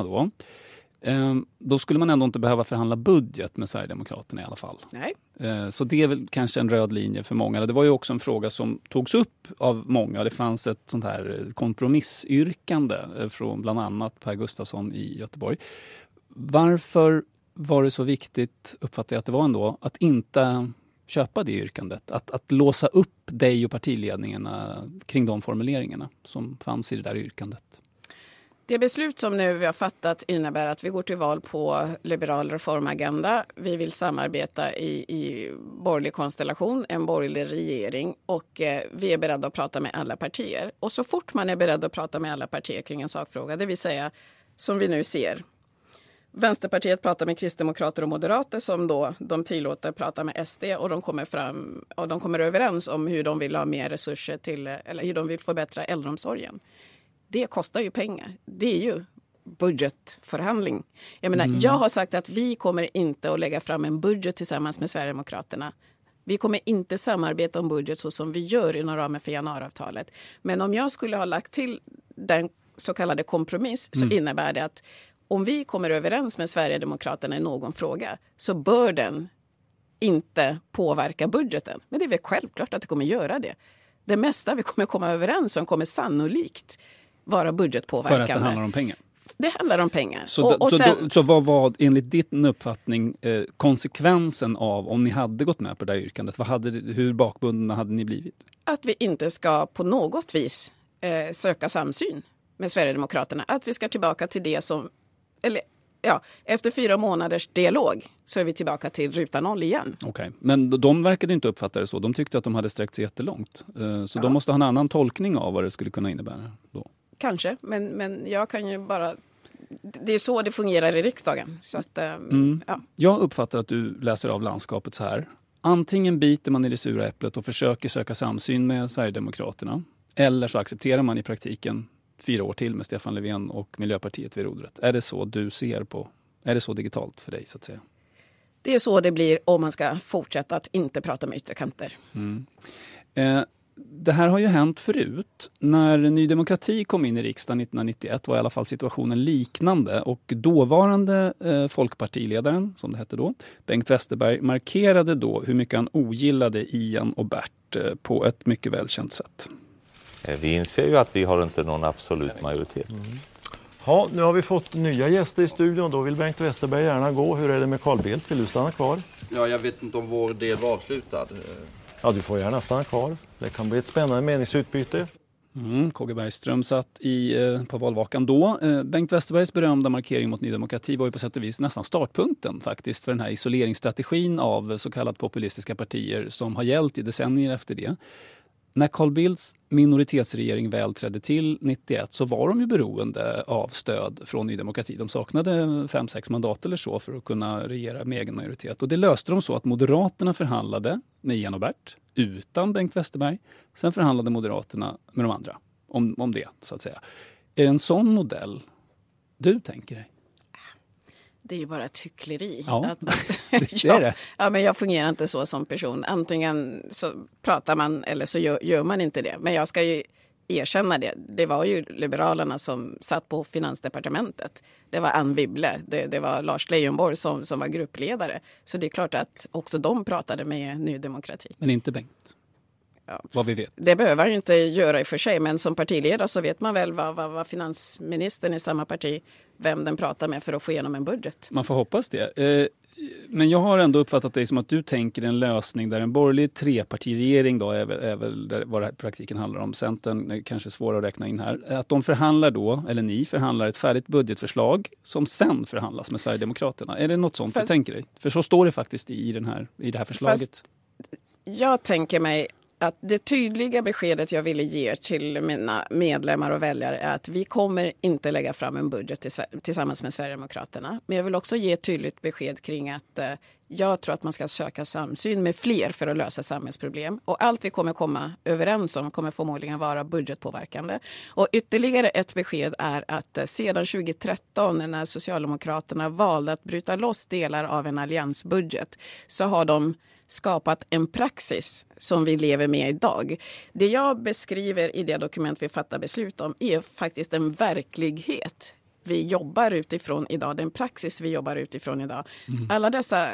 I: då skulle man ändå inte behöva förhandla budget med Sverigedemokraterna i alla fall.
H: Nej.
I: Så det är väl kanske en röd linje för många. Det var ju också en fråga som togs upp av många. Det fanns ett sånt här kompromissyrkande från bland annat Per Gustafsson i Göteborg. Varför var det så viktigt, uppfattar jag att det var ändå, att inte köpa det yrkandet? Att låsa upp dig och partiledningarna kring de formuleringarna som fanns i det där yrkandet?
H: Det beslut som nu vi har fattat innebär att vi går till val på liberal reformagenda. Vi vill samarbeta i borgerlig konstellation, en borgerlig regering, och vi är beredda att prata med alla partier. Och så fort man är beredd att prata med alla partier kring en sakfråga, det vill säga som vi nu ser, Vänsterpartiet pratar med kristdemokrater och moderater som då de tillåter prata med SD, och de kommer överens om hur de vill ha mer resurser till, eller hur de vill förbättra äldreomsorgen. Det kostar ju pengar. Det är ju budgetförhandling. Jag menar, jag har sagt att vi kommer inte att lägga fram en budget tillsammans med Sverigedemokraterna. Vi kommer inte samarbeta om budget så som vi gör inom ramen för januariavtalet. Men om jag skulle ha lagt till den så kallade kompromiss så innebär det att om vi kommer överens med Sverigedemokraterna i någon fråga så bör den inte påverka budgeten. Men det är väl självklart att det kommer göra det. Det mesta vi kommer komma överens om kommer sannolikt vara budgetpåverkande.
I: För att det handlar om pengar?
H: Det handlar om pengar.
I: Så vad var enligt din uppfattning konsekvensen av om ni hade gått med på det här yrkandet? Hur bakbundna hade ni blivit?
H: Att vi inte ska på något vis söka samsyn med Sverigedemokraterna. Att vi ska tillbaka till det som... efter 4 månaders dialog så är vi tillbaka till ruta 0 igen.
I: Okej. Men de verkade inte uppfatta det så. De tyckte att de hade sträckt sig jättelångt. Så de måste ha en annan tolkning av vad det skulle kunna innebära då.
H: Kanske, men jag kan ju bara det är så det fungerar i riksdagen. Så att, ja.
I: Jag uppfattar att du läser av landskapet så här. Antingen biter man i det sura äpplet och försöker söka samsyn med Sverigedemokraterna. Eller så accepterar man i praktiken 4 år till med Stefan Löfven och Miljöpartiet vid rodret. Är det så du ser på? Är det så digitalt för dig så att säga?
H: Det är så det blir om man ska fortsätta att inte prata med ytterkanter.
I: Det här har ju hänt förut. När Ny Demokrati kom in i riksdagen 1991 var i alla fall situationen liknande. Och dåvarande folkpartiledaren, som det hette då, Bengt Westerberg, markerade då hur mycket han ogillade Ian och Bert på ett mycket välkänt sätt.
S: Vi inser ju att vi har inte någon absolut majoritet.
T: Ja, nu har vi fått nya gäster i studion. Då vill Bengt Westerberg gärna gå. Hur är det med Carl Bildt? Vill du stanna kvar?
U: Ja, jag vet inte om vår del var avslutad.
T: Ja, du får gärna stanna kvar. Det kan bli ett spännande meningsutbyte.
I: KG Bergström satt på valvakan då. Bengt Westerbergs berömda markering mot Ny Demokrati var ju på sätt och vis nästan startpunkten faktiskt för den här isoleringsstrategin av så kallat populistiska partier som har gällt i decennier efter det. När Carl Bildts minoritetsregering väl trädde till 91 så var de ju beroende av stöd från Ny Demokrati. De saknade 5-6 mandat eller så för att kunna regera med egen majoritet. Och det löste de så att Moderaterna förhandlade med Ian och Bert utan Bengt Westerberg. Sen förhandlade Moderaterna med de andra om det så att säga. Är det en sån modell du tänker dig?
H: Det är ju bara ett hyckleri.
I: Ja, det är det.
H: Ja, men jag fungerar inte så som person. Antingen så pratar man eller så gör man inte det. Men jag ska ju erkänna det. Det var ju Liberalerna som satt på Finansdepartementet. Det var Ann Wibble. Det var Lars Leijonborg som var gruppledare. Så det är klart att också de pratade med Ny Demokrati.
I: Men inte Bengt?
H: Ja.
I: Vad vi vet.
H: Det behöver han ju inte göra i och för sig. Men som partiledare så vet man väl vad finansministern i samma parti, vem den pratar med för att få igenom en budget.
I: Man får hoppas det. Men jag har ändå uppfattat det som att du tänker en lösning där en borgerlig trepartiregering då är väl vad det här praktiken handlar om. Centern är kanske svårare att räkna in här. Att de förhandlar då, eller ni förhandlar ett färdigt budgetförslag som sen förhandlas med Sverigedemokraterna. Är det något sånt du tänker dig? För så står det faktiskt i det här förslaget.
H: Fast jag tänker mig att det tydliga beskedet jag ville ge till mina medlemmar och väljare är att vi kommer inte lägga fram en budget tillsammans med Sverigedemokraterna. Men jag vill också ge ett tydligt besked kring att jag tror att man ska söka samsyn med fler för att lösa samhällsproblem. Och allt vi kommer komma överens om kommer förmodligen vara budgetpåverkande. Och ytterligare ett besked är att sedan 2013 när Socialdemokraterna valde att bryta loss delar av en alliansbudget så har de skapat en praxis som vi lever med idag. Det jag beskriver i det dokument vi fattar beslut om är faktiskt en verklighet vi jobbar utifrån idag, den praxis vi jobbar utifrån idag. Alla dessa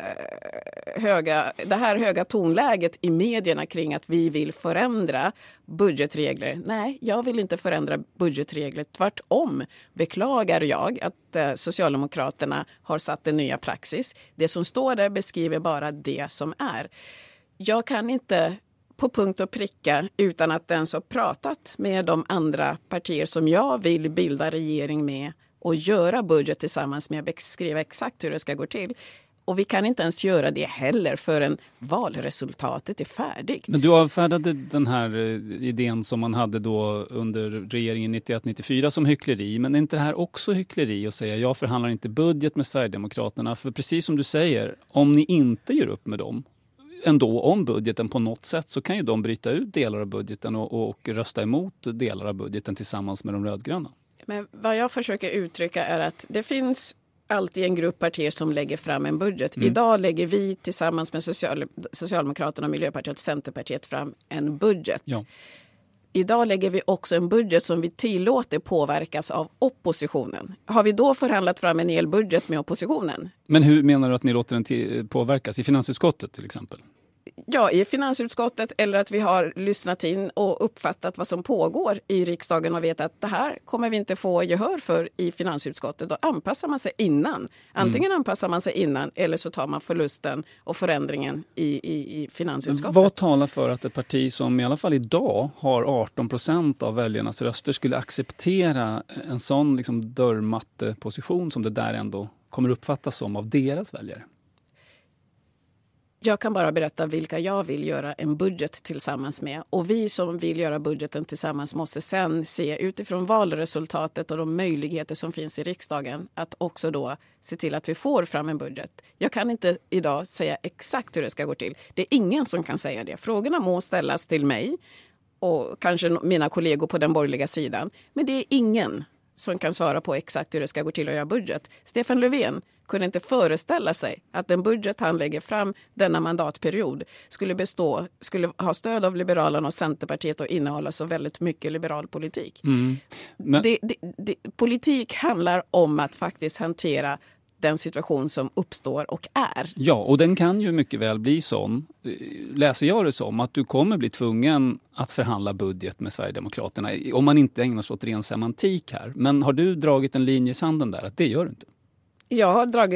H: det här höga tonläget i medierna kring att vi vill förändra budgetregler. Nej, jag vill inte förändra budgetregler. Tvärtom beklagar jag att Socialdemokraterna har satt en nya praxis. Det som står där beskriver bara det som är. Jag kan inte på punkt och pricka utan att ens ha pratat med de andra partier som jag vill bilda regering med och göra budget tillsammans med, beskriva exakt hur det ska gå till. Och vi kan inte ens göra det heller förrän valresultatet är färdigt.
I: Men du avfärdade den här idén som man hade då under regeringen 91-94 som hyckleri. Men är inte det här också hyckleri att säga jag förhandlar inte budget med Sverigedemokraterna? För precis som du säger, om ni inte gör upp med dem ändå om budgeten på något sätt så kan ju de bryta ut delar av budgeten och rösta emot delar av budgeten tillsammans med de rödgröna.
H: Men vad jag försöker uttrycka är att det finns alltid en grupp partier som lägger fram en budget. Idag lägger vi tillsammans med Socialdemokraterna, Miljöpartiet och Centerpartiet fram en budget.
I: Ja.
H: Idag lägger vi också en budget som vi tillåter påverkas av oppositionen. Har vi då förhandlat fram en hel budget med oppositionen?
I: Men hur menar du att ni låter den påverkas? I finansutskottet till exempel?
H: Ja, i finansutskottet eller att vi har lyssnat in och uppfattat vad som pågår i riksdagen och vet att det här kommer vi inte få gehör för i finansutskottet. Då anpassar man sig innan. Antingen anpassar man sig innan eller så tar man förlusten och förändringen i finansutskottet.
I: Vad talar för att ett parti som i alla fall idag har 18% av väljarnas röster skulle acceptera en sån liksom dörrmatteposition som det där ändå kommer uppfattas som av deras väljare?
H: Jag kan bara berätta vilka jag vill göra en budget tillsammans med. Och vi som vill göra budgeten tillsammans måste sen se utifrån valresultatet och de möjligheter som finns i riksdagen att också då se till att vi får fram en budget. Jag kan inte idag säga exakt hur det ska gå till. Det är ingen som kan säga det. Frågorna må ställas till mig och kanske mina kollegor på den borgerliga sidan. Men det är ingen som kan svara på exakt hur det ska gå till att göra budget. Stefan Löfven kunde inte föreställa sig att den budget han lägger fram denna mandatperiod skulle ha stöd av Liberalerna och Centerpartiet och innehålla så väldigt mycket liberal politik. Men politik handlar om att faktiskt hantera den situation som uppstår och är.
I: Ja, och den kan ju mycket väl bli sån, läser jag det som, att du kommer bli tvungen att förhandla budget med Sverigedemokraterna om man inte ägnar sig åt ren semantik här. Men har du dragit en linje i sanden där att det gör du inte?
H: Jag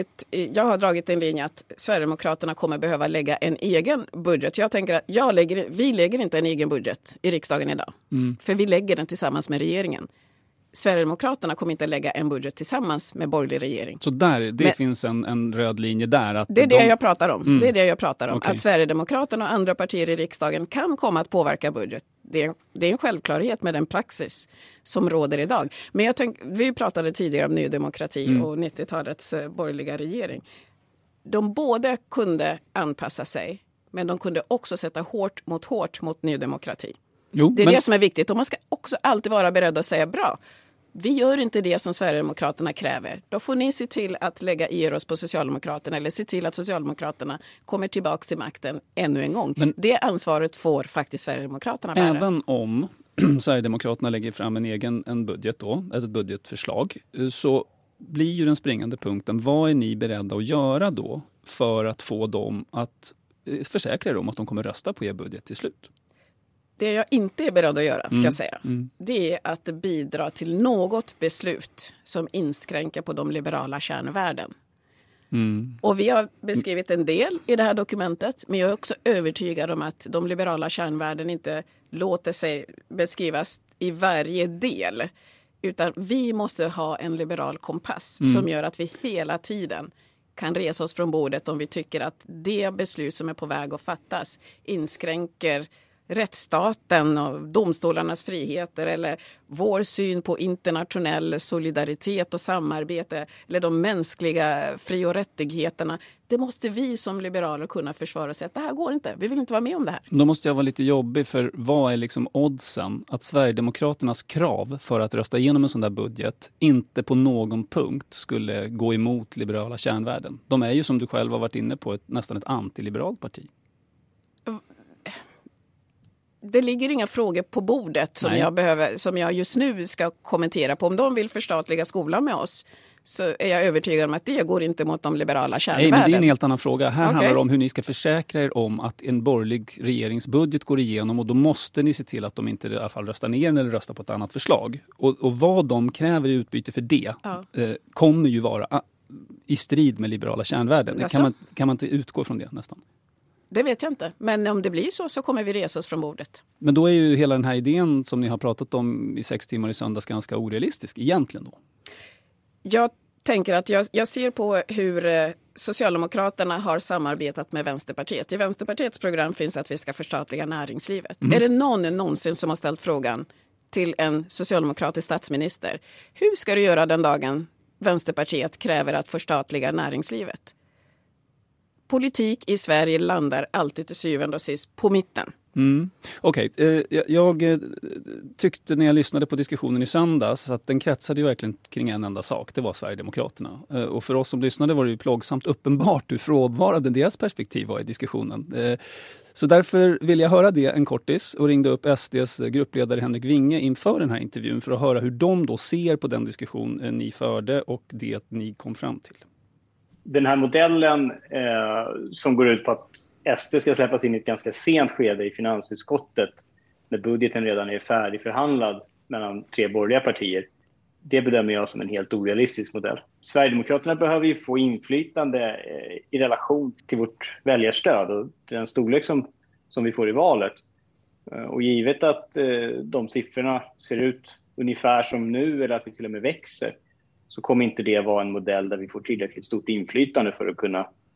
H: har dragit en linje att Sverigedemokraterna kommer behöva lägga en egen budget. Jag tänker att vi lägger inte en egen budget i riksdagen idag. För vi lägger den tillsammans med regeringen. Sverigedemokraterna kommer inte lägga en budget tillsammans med borgerlig regering.
I: Så finns en röd linje där? Att
H: det är det jag pratar om. Det är det jag pratar om.
I: Okay.
H: Att Sverigedemokraterna och andra partier i riksdagen kan komma att påverka budget. Det är en självklarhet med den praxis som råder idag. Men vi pratade tidigare om Ny demokrati och 90-talets borgerliga regering. De både kunde anpassa sig, men de kunde också sätta hårt mot Ny demokrati. Det som är viktigt. Och man ska också alltid vara beredd att säga bra. Vi gör inte det som Sverigedemokraterna kräver. Då får ni se till att lägga er oss på Socialdemokraterna eller se till att Socialdemokraterna kommer tillbaka till makten ännu en gång. Men det ansvaret får faktiskt Sverigedemokraterna bära.
I: Även om Sverigedemokraterna lägger fram en budget då, ett budgetförslag, så blir ju den springande punkten, vad är ni beredda att göra då för att få dem att försäkra er om att de kommer rösta på er budget till slut?
H: Det jag inte är beredd att göra, ska jag säga, det är att bidra till något beslut som inskränker på de liberala kärnvärden. Och vi har beskrivit en del i det här dokumentet, men jag är också övertygad om att de liberala kärnvärden inte låter sig beskrivas i varje del. Utan vi måste ha en liberal kompass som gör att vi hela tiden kan resa oss från bordet om vi tycker att det beslut som är på väg att fattas inskränker rättsstaten och domstolarnas friheter eller vår syn på internationell solidaritet och samarbete eller de mänskliga fri- och rättigheterna. Det måste vi som liberaler kunna försvara sig att det här går inte. Vi vill inte vara med om det här.
I: Då måste jag vara lite jobbig, för vad är liksom oddsen att Sverigedemokraternas krav för att rösta igenom en sån där budget inte på någon punkt skulle gå emot liberala kärnvärden? De är ju, som du själv har varit inne på, nästan ett antiliberalt parti.
H: Det ligger inga frågor på bordet som jag just nu ska kommentera på. Om de vill förstatliga skolan med oss så är jag övertygad om att det går inte mot de liberala kärnvärden.
I: Nej, men det är en helt annan fråga. Här handlar det om hur ni ska försäkra er om att en borgerlig regeringsbudget går igenom, och då måste ni se till att de inte i alla fall röstar ner eller röstar på ett annat förslag. Och vad de kräver i utbyte för det kommer ju vara i strid med liberala kärnvärden. Kan man inte utgå från det nästan?
H: Det vet jag inte. Men om det blir så kommer vi resa oss från bordet.
I: Men då är ju hela den här idén som ni har pratat om i 6 timmar i söndags ganska orealistisk egentligen då.
H: Jag tänker att jag ser på hur Socialdemokraterna har samarbetat med Vänsterpartiet. I Vänsterpartiets program finns att vi ska förstatliga näringslivet. Är det någon någonsin som har ställt frågan till en socialdemokratisk statsminister: hur ska du göra den dagen Vänsterpartiet kräver att förstatliga näringslivet? Politik i Sverige landar alltid till syvende och sist på mitten.
I: Okej. Jag tyckte när jag lyssnade på diskussionen i söndags att den kretsade ju verkligen kring en enda sak. Det var Sverigedemokraterna. Och för oss som lyssnade var det ju plågsamt uppenbart hur frånvarande deras perspektiv var i diskussionen. Så därför vill jag höra det en kortis och ringde upp SDs gruppledare Henrik Winge inför den här intervjun för att höra hur de då ser på den diskussion ni förde och det ni kom fram till.
C: Den här modellen som går ut på att SD ska släppas in i ett ganska sent skede i finansutskottet när budgeten redan är färdigförhandlad mellan 3 borgerliga partier, det bedömer jag som en helt orealistisk modell. Sverigedemokraterna behöver ju få inflytande i relation till vårt väljarstöd och den storlek som vi får i valet. Och givet att de siffrorna ser ut ungefär som nu eller att vi till och med växer, så kommer inte det vara en modell där vi får tillräckligt stort inflytande för att kunna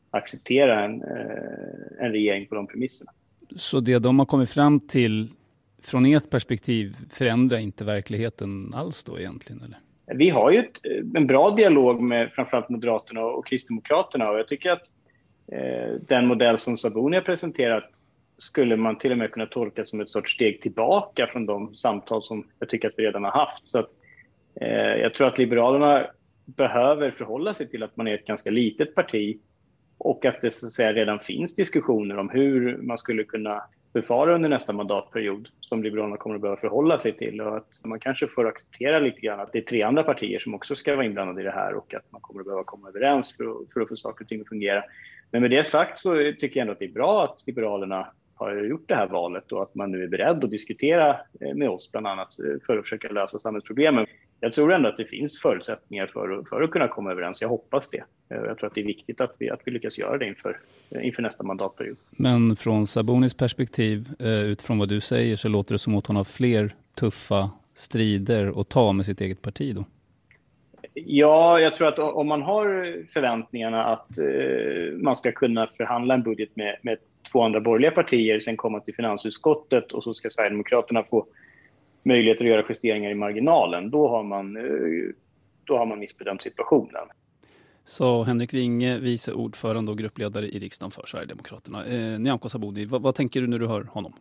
C: acceptera en regering på de premisserna.
I: Så det de har kommit fram till från ert perspektiv förändrar inte verkligheten alls då egentligen, eller?
C: Vi har ju en bra dialog med framförallt Moderaterna och Kristdemokraterna, och jag tycker att den modell som Sabuni har presenterat skulle man till och med kunna tolka som ett sorts steg tillbaka från de samtal som jag tycker att vi redan har haft. Så att, jag tror att Liberalerna behöver förhålla sig till att man är ett ganska litet parti och att det så att säga redan finns diskussioner om hur man skulle kunna förfara under nästa mandatperiod som Liberalerna kommer att behöva förhålla sig till, och att man kanske får acceptera lite grann att det är 3 andra partier som också ska vara inblandade i det här och att man kommer att behöva komma överens för att få saker och ting att fungera. Men med det sagt så tycker jag ändå att det är bra att Liberalerna har gjort det här valet och att man nu är beredd att diskutera med oss bland annat för att försöka lösa samhällsproblemen. Jag tror ändå att det finns förutsättningar för att kunna komma överens. Jag hoppas det. Jag tror att det är viktigt att vi lyckas göra det inför nästa mandatperiod. Men från Sabunis perspektiv, utifrån vad du säger, så låter det som att hon har fler tuffa strider att ta med sitt eget parti då? Ja, jag tror att om man har förväntningarna att man ska kunna förhandla en budget med 2 andra borgerliga partier, sen komma till finansutskottet och så ska Sverigedemokraterna få möjlighet att göra justeringar i marginalen, då har man missbedömt situationen. Så Henrik Winge, vice ordförande och gruppledare i riksdagen för Sverigedemokraterna. Nyamko Sabuni, vad tänker du när du hör honom?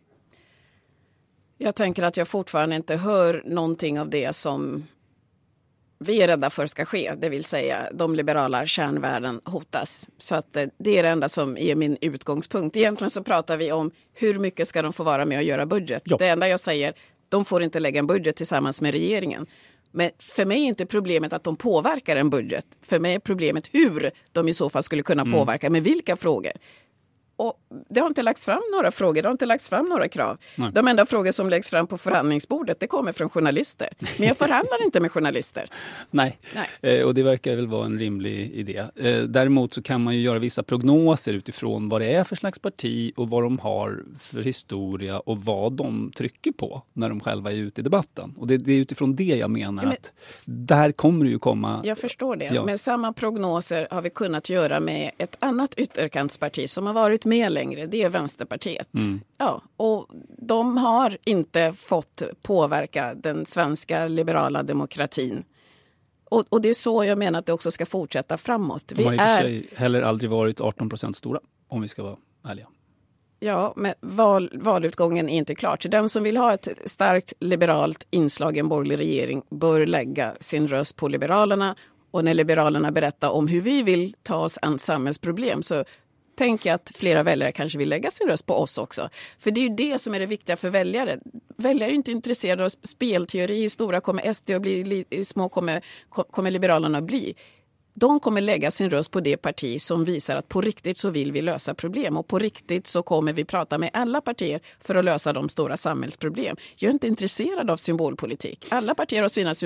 H: Jag tänker att jag fortfarande inte hör någonting av det som vi är rädda för ska ske, det vill säga de liberala kärnvärden hotas. Så att det är det enda som är min utgångspunkt. Egentligen så pratar vi om hur mycket ska de få vara med att göra budget. Ja. Det enda jag säger, de får inte lägga en budget tillsammans med regeringen. Men för mig är inte problemet att de påverkar en budget. För mig är problemet hur de i så fall skulle kunna påverka, med vilka frågor. Och det har inte lagts fram några frågor, det har inte lagts fram några krav. Nej. De enda frågor som läggs fram på förhandlingsbordet, det kommer från journalister. Men jag förhandlar inte med journalister. Nej. Och det verkar väl vara en rimlig idé. Däremot så kan man ju göra vissa prognoser utifrån vad det är för slags parti och vad de har för historia och vad de trycker på när de själva är ute i debatten. Och det är utifrån det jag menar att där kommer det ju komma... Jag förstår det, ja. Men samma prognoser har vi kunnat göra med ett annat ytterkantsparti som har varit med längre, det är Vänsterpartiet. Ja, och de har inte fått påverka den svenska liberala demokratin. Och det är så jag menar att det också ska fortsätta framåt. De har i och för sig heller aldrig varit 18% stora, om vi ska vara ärliga. Ja, men valutgången är inte klart. Så den som vill ha ett starkt liberalt inslag i en borgerlig regering bör lägga sin röst på Liberalerna. Och när Liberalerna berättar om hur vi vill ta oss an samhällsproblem, så tänker jag att flera väljare kanske vill lägga sin röst på oss också. För det är ju det som är det viktiga för väljare. Väljare är inte intresserade av spelteori. I stora kommer SD att bli, i små kommer Liberalerna att bli. De kommer lägga sin röst på det parti som visar att på riktigt så vill vi lösa problem. Och på riktigt så kommer vi prata med alla partier för att lösa de stora samhällsproblem. Jag är inte intresserad av symbolpolitik. Alla partier har sina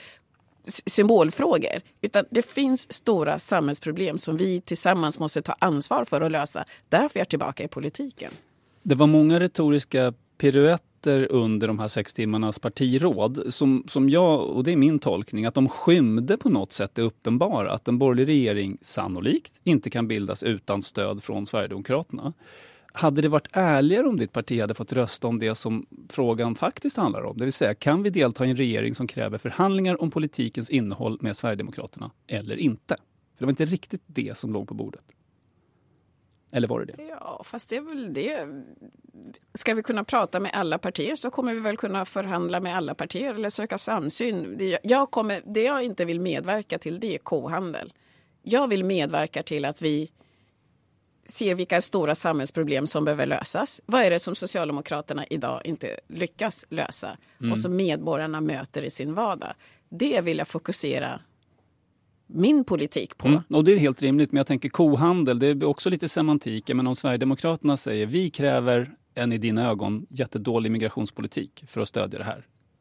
H: symbolfrågor, utan det finns stora samhällsproblem som vi tillsammans måste ta ansvar för att lösa. Därför är jag tillbaka i politiken. Det var många retoriska piruetter under de här 6 timmarnas partiråd som jag, och det är min tolkning, att de skymde på något sätt det uppenbara att en borgerlig regering sannolikt inte kan bildas utan stöd från Sverigedemokraterna. Hade det varit ärligare om ditt parti hade fått rösta om det som frågan faktiskt handlar om? Det vill säga, kan vi delta i en regering som kräver förhandlingar om politikens innehåll med Sverigedemokraterna eller inte? För det var inte riktigt det som låg på bordet. Eller var det det? Ja, fast det är väl det. Ska vi kunna prata med alla partier så kommer vi väl kunna förhandla med alla partier eller söka samsyn. Det jag inte vill medverka till, det är kohandel. Jag vill medverka till att vi ser vilka stora samhällsproblem som behöver lösas. Vad är det som Socialdemokraterna idag inte lyckas lösa? Och som medborgarna möter i sin vardag. Det vill jag fokusera min politik på. Och det är helt rimligt, men jag tänker kohandel, det är också lite semantik. Men om Sverigedemokraterna säger vi kräver en i dina ögon jättedålig migrationspolitik för att stödja det här.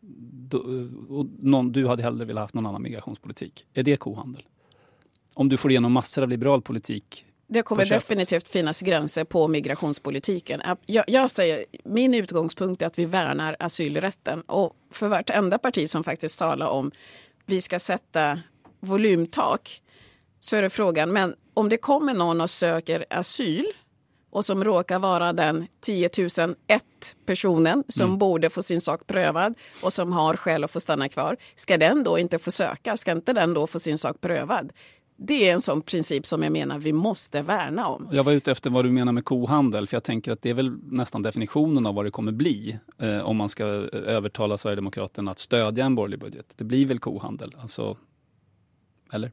H: Du hade hellre velat haft någon annan migrationspolitik. Är det kohandel? Om du får igenom massor av liberal politik. Det kommer definitivt finnas gränser på migrationspolitiken. Jag säger, min utgångspunkt är att vi värnar asylrätten. Och för vartenda parti som faktiskt talar om vi ska sätta volymtak, så är det frågan, men om det kommer någon och söker asyl och som råkar vara den 10 001 personen som borde få sin sak prövad och som har skäl att få stanna kvar, ska den då inte få söka? Ska inte den då få sin sak prövad? Det är en sån princip som jag menar vi måste värna om.
I: Jag var ute efter vad du menar med kohandel, för jag tänker att det är väl nästan definitionen av vad det kommer bli om man ska övertala Sverigedemokraterna att stödja en borgerlig budget. Det blir väl kohandel, alltså, eller?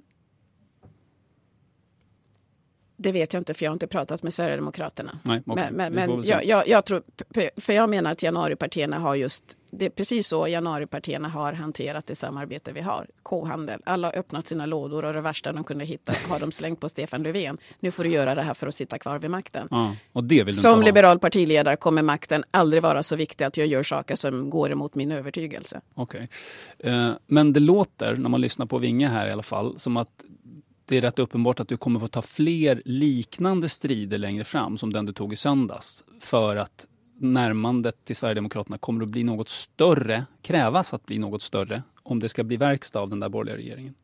H: Det vet jag inte, för jag har inte pratat med Sverigedemokraterna.
I: Nej, okay.
H: Men jag tror, för jag menar att januaripartierna har just, det är precis så januaripartierna har hanterat det samarbete vi har. Kohandel. Alla har öppnat sina lådor och det värsta de kunde hitta har de slängt på Stefan Löfven. Nu får du göra det här för att sitta kvar vid makten.
I: Ja, och det vill
H: som liberal partiledare kommer makten aldrig vara så viktig att jag gör saker som går emot min övertygelse.
I: Okej. Men det låter, när man lyssnar på Vinge här i alla fall, som att det är rätt uppenbart att du kommer få ta fler liknande strider längre fram som den du tog i söndags, för att närmandet till Sverigedemokraterna kommer att bli något större, krävas att bli något större om det ska bli verkstad av den där borgerliga regeringen.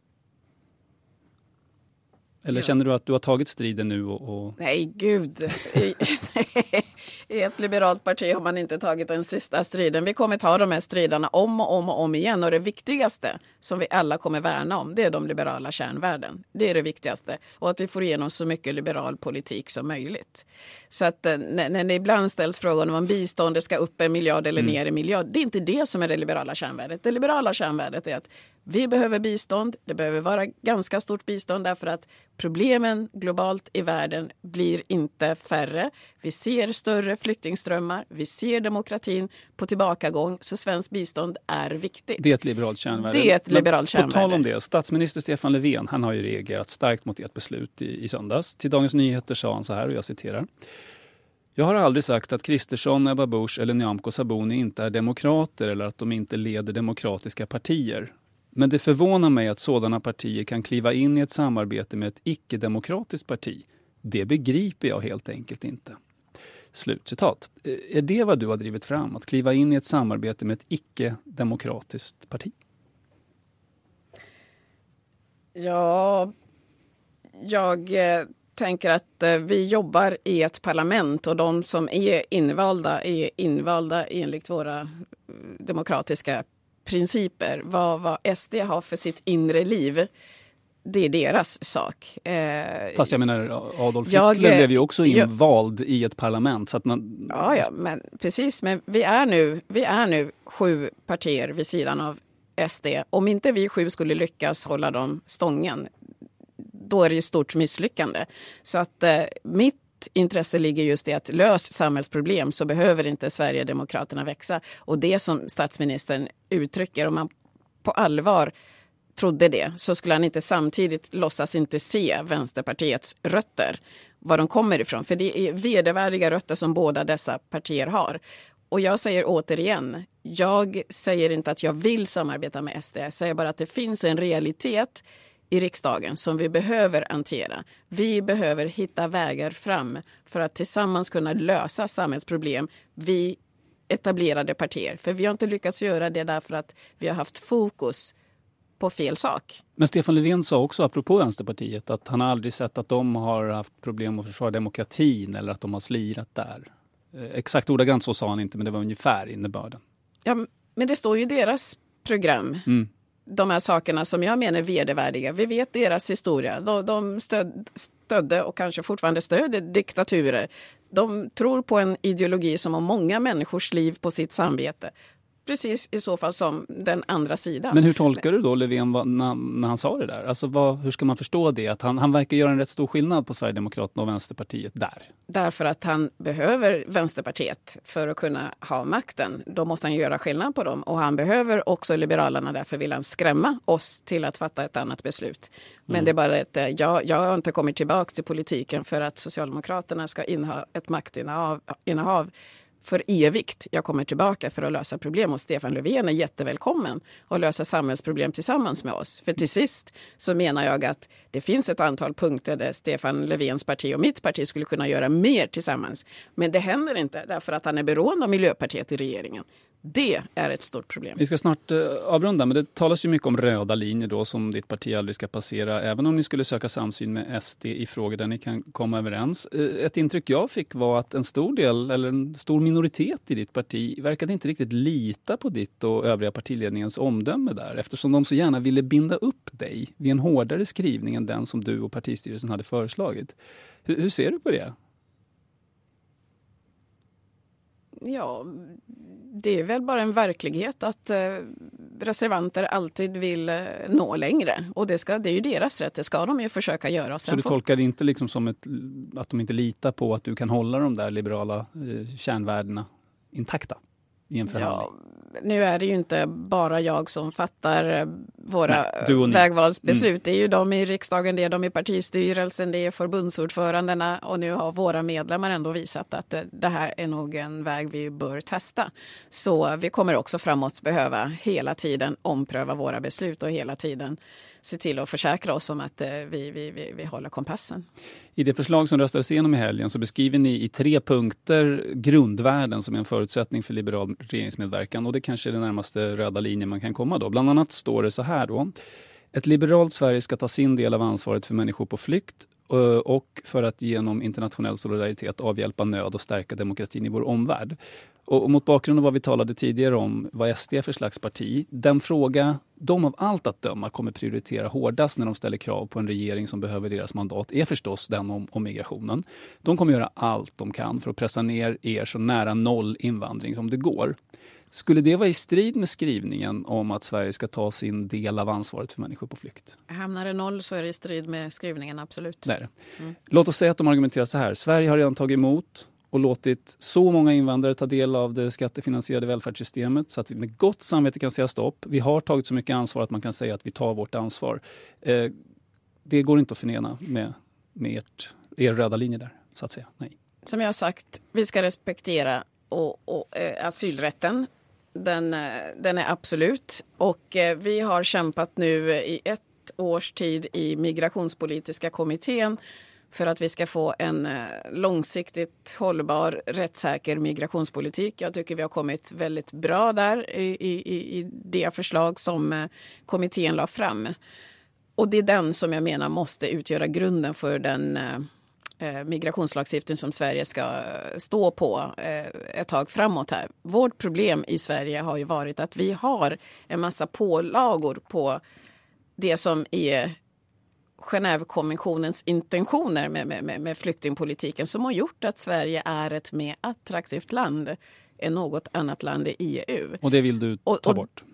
I: Eller känner du att du har tagit striden nu?
H: Nej, gud. I ett liberalt parti har man inte tagit den sista striden. Vi kommer ta de här striderna om och om igen. Och det viktigaste som vi alla kommer värna om, det är de liberala kärnvärden. Det är det viktigaste. Och att vi får igenom så mycket liberal politik som möjligt. Så att när det ibland ställs frågan om biståndet ska upp 1 miljard eller ner 1 miljard, det är inte det som är det liberala kärnvärdet. Det liberala kärnvärdet är att vi behöver bistånd. Det behöver vara ganska stort bistånd därför att problemen globalt i världen blir inte färre. Vi ser större flyktingströmmar. Vi ser demokratin på tillbakagång. Så svensk bistånd är viktigt.
I: Det är ett liberalt kärnvärde.
H: Det är ett liberalt kärnvärde.
I: På tal om det, statsminister Stefan Löfven, han har ju reagerat starkt mot ert beslut i söndags. Till Dagens Nyheter sa han så här, och jag citerar: "Jag har aldrig sagt att Kristersson, Ebba Busch eller Nyamko Sabuni inte är demokrater eller att de inte leder demokratiska partier. Men det förvånar mig att sådana partier kan kliva in i ett samarbete med ett icke-demokratiskt parti. Det begriper jag helt enkelt inte." Slutcitat. Är det vad du har drivit fram? Att kliva in i ett samarbete med ett icke-demokratiskt parti?
H: Ja, jag tänker att vi jobbar i ett parlament och de som är invalda enligt våra demokratiska principer. Vad SD har för sitt inre liv, det är deras sak.
I: Fast jag menar, Adolf Hitler blev ju också invald i ett parlament. Så att man...
H: Ja, men precis. Men vi är nu 7 partier vid sidan av SD. Om inte vi 7 skulle lyckas hålla dem stången, då är det ju stort misslyckande. Så att mitt intresse ligger just i att lösa samhällsproblem, så behöver inte Sverigedemokraterna växa. Och det som statsministern uttrycker, om man på allvar trodde det, så skulle han inte samtidigt låtsas inte se Vänsterpartiets rötter, var de kommer ifrån. För det är vedervärdiga rötter som båda dessa partier har. Och jag säger återigen, jag säger inte att jag vill samarbeta med SD. Jag säger bara att det finns en realitet i riksdagen som vi behöver hantera. Vi behöver hitta vägar fram för att tillsammans kunna lösa samhällsproblem. Vi etablerade partier. För vi har inte lyckats göra det därför att vi har haft fokus på fel sak.
I: Men Stefan Löfven sa också, apropå Vänsterpartiet, att han har aldrig sett att de har haft problem att försvara demokratin eller att de har slirat där. Exakt ordagrant så sa han inte, men det var ungefär innebörden.
H: Ja, men det står ju i deras program. De här sakerna som jag menar är vedervärdiga. Vi vet deras historia. De stödde och kanske fortfarande stödjer diktaturer. De tror på en ideologi som har många människors liv på sitt samvete. Precis i så fall som den andra sidan.
I: Men hur tolkar du då Löfven när han sa det där? Alltså hur ska man förstå det? Att han verkar göra en rätt stor skillnad på Sverigedemokraterna och Vänsterpartiet där.
H: Därför att han behöver Vänsterpartiet för att kunna ha makten. Då måste han göra skillnad på dem. Och han behöver också Liberalerna, därför vill han skrämma oss till att fatta ett annat beslut. Men det är bara att jag har inte kommit tillbaka till politiken för att Socialdemokraterna ska inneha ett maktinnehav för evigt. Jag kommer tillbaka för att lösa problem och Stefan Löfven är jättevälkommen att lösa samhällsproblem tillsammans med oss. För till sist så menar jag att det finns ett antal punkter där Stefan Löfvens parti och mitt parti skulle kunna göra mer tillsammans. Men det händer inte därför att han är beroende av Miljöpartiet i regeringen. Det är ett stort problem.
I: Vi ska snart avrunda, men det talas ju mycket om röda linjer då som ditt parti aldrig ska passera, även om ni skulle söka samsyn med SD i frågor där ni kan komma överens. Ett intryck jag fick var att en stor del, eller en stor minoritet i ditt parti verkade inte riktigt lita på ditt och övriga partiledningens omdöme där, eftersom de så gärna ville binda upp dig vid en hårdare skrivning än den som du och partistyrelsen hade föreslagit. Hur ser du på det?
H: Ja, det är väl bara en verklighet att reservanter alltid vill nå längre. Och det är ju deras rätt, det ska de ju försöka göra.
I: Så du tolkar det inte liksom som att de inte litar på att du kan hålla de där liberala kärnvärdena intakta i en förhandling? Ja,
H: nu är det ju inte bara jag som fattar våra vägvalsbeslut. Det är ju de i riksdagen, det är de i partistyrelsen, det är förbundsordförandena och nu har våra medlemmar ändå visat att det här är nog en väg vi bör testa. Så vi kommer också framåt behöva hela tiden ompröva våra beslut och hela tiden se till att försäkra oss om att vi håller kompassen. I det förslag som röstades igenom i helgen så beskriver ni i 3 punkter grundvärden som är en förutsättning för liberal regeringsmedverkan, och det kanske är den närmaste röda linjen man kan komma då. Bland annat står det så här då: ett liberalt Sverige ska ta sin del av ansvaret för människor på flykt och för att genom internationell solidaritet avhjälpa nöd och stärka demokratin i vår omvärld. Och mot bakgrund av vad vi talade tidigare om vad SD är för slags parti, den fråga de av allt att döma kommer prioritera hårdast när de ställer krav på en regering som behöver deras mandat är förstås den om migrationen. De kommer göra allt de kan för att pressa ner er så nära noll invandring som det går. Skulle det vara i strid med skrivningen om att Sverige ska ta sin del av ansvaret för människor på flykt? Hamnar det noll så är det i strid med skrivningen, absolut.
I: Där. Låt oss säga att de argumenterar så här: Sverige har redan tagit emot och låtit så många invandrare ta del av det skattefinansierade välfärdssystemet så att vi med gott samvete kan säga stopp. Vi har tagit så mycket ansvar att man kan säga att vi tar vårt ansvar. Det går inte att förena med er röda linje där, så att säga. Nej.
H: Som jag har sagt, vi ska respektera asylrätten. Den är absolut. Och vi har kämpat nu i 1 års tid i migrationspolitiska kommittén för att vi ska få en långsiktigt hållbar, rättssäker migrationspolitik. Jag tycker vi har kommit väldigt bra där i det förslag som kommittén la fram. Och det är den som jag menar måste utgöra grunden för den migrationslagstiftning som Sverige ska stå på ett tag framåt här. Vårt problem i Sverige har ju varit att vi har en massa pålagor på det som är Genèvekonventionens intentioner med flyktingpolitiken som har gjort att Sverige är ett mer attraktivt land än något annat land i EU.
I: Och det vill du ta bort?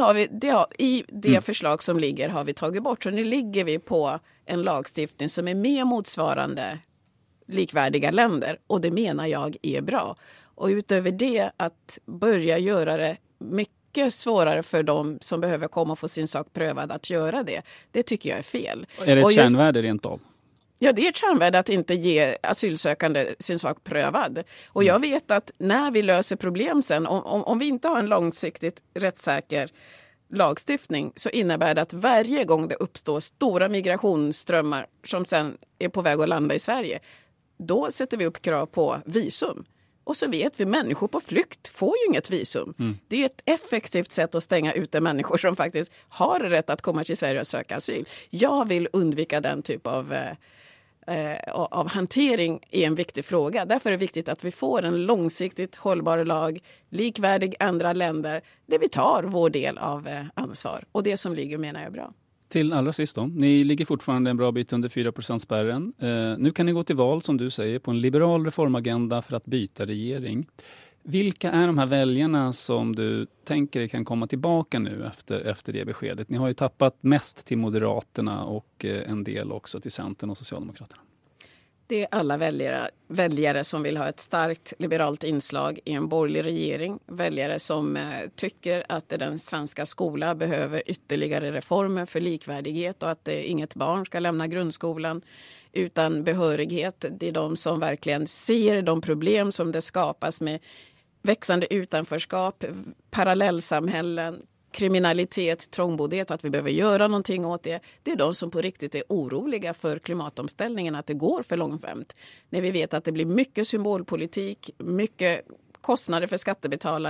H: I det förslag som ligger har vi tagit bort. Så nu ligger vi på en lagstiftning som är mer motsvarande likvärdiga länder. Och det menar jag är bra. Och utöver det att börja göra det mycket svårare för dem som behöver komma och få sin sak prövad att göra det. Det tycker jag är fel.
I: Är det ett kärnvärde rent av?
H: Ja, det är ett kärnvärde att inte ge asylsökande sin sak prövad. Och jag vet att när vi löser problem sen, om vi inte har en långsiktigt rättssäker lagstiftning så innebär det att varje gång det uppstår stora migrationsströmmar som sen är på väg att landa i Sverige, då sätter vi upp krav på visum. Och så vet vi, människor på flykt får ju inget visum. Det är ett effektivt sätt att stänga ute människor som faktiskt har rätt att komma till Sverige och söka asyl. Jag vill undvika den typ av hantering i en viktig fråga. Därför är det viktigt att vi får en långsiktigt hållbar lag, likvärdig andra länder, där vi tar vår del av ansvar. Och det som ligger menar jag är bra.
I: Till allra sist då, ni ligger fortfarande en bra bit under 4%-spärren. Nu kan ni gå till val, som du säger, på en liberal reformagenda för att byta regering. Vilka är de här väljarna som du tänker kan komma tillbaka nu efter det beskedet? Ni har ju tappat mest till Moderaterna och en del också till Centern och Socialdemokraterna.
H: Det är alla väljare som vill ha ett starkt liberalt inslag i en borgerlig regering. Väljare som tycker att den svenska skolan behöver ytterligare reformer för likvärdighet och att inget barn ska lämna grundskolan utan behörighet. Det är de som verkligen ser de problem som det skapas med växande utanförskap, parallellsamhällen, kriminalitet, trångboddhet, att vi behöver göra någonting åt det. Det är de som på riktigt är oroliga för klimatomställningen, att det går för långsamt. När vi vet att det blir mycket symbolpolitik, mycket kostnader för skattebetalare.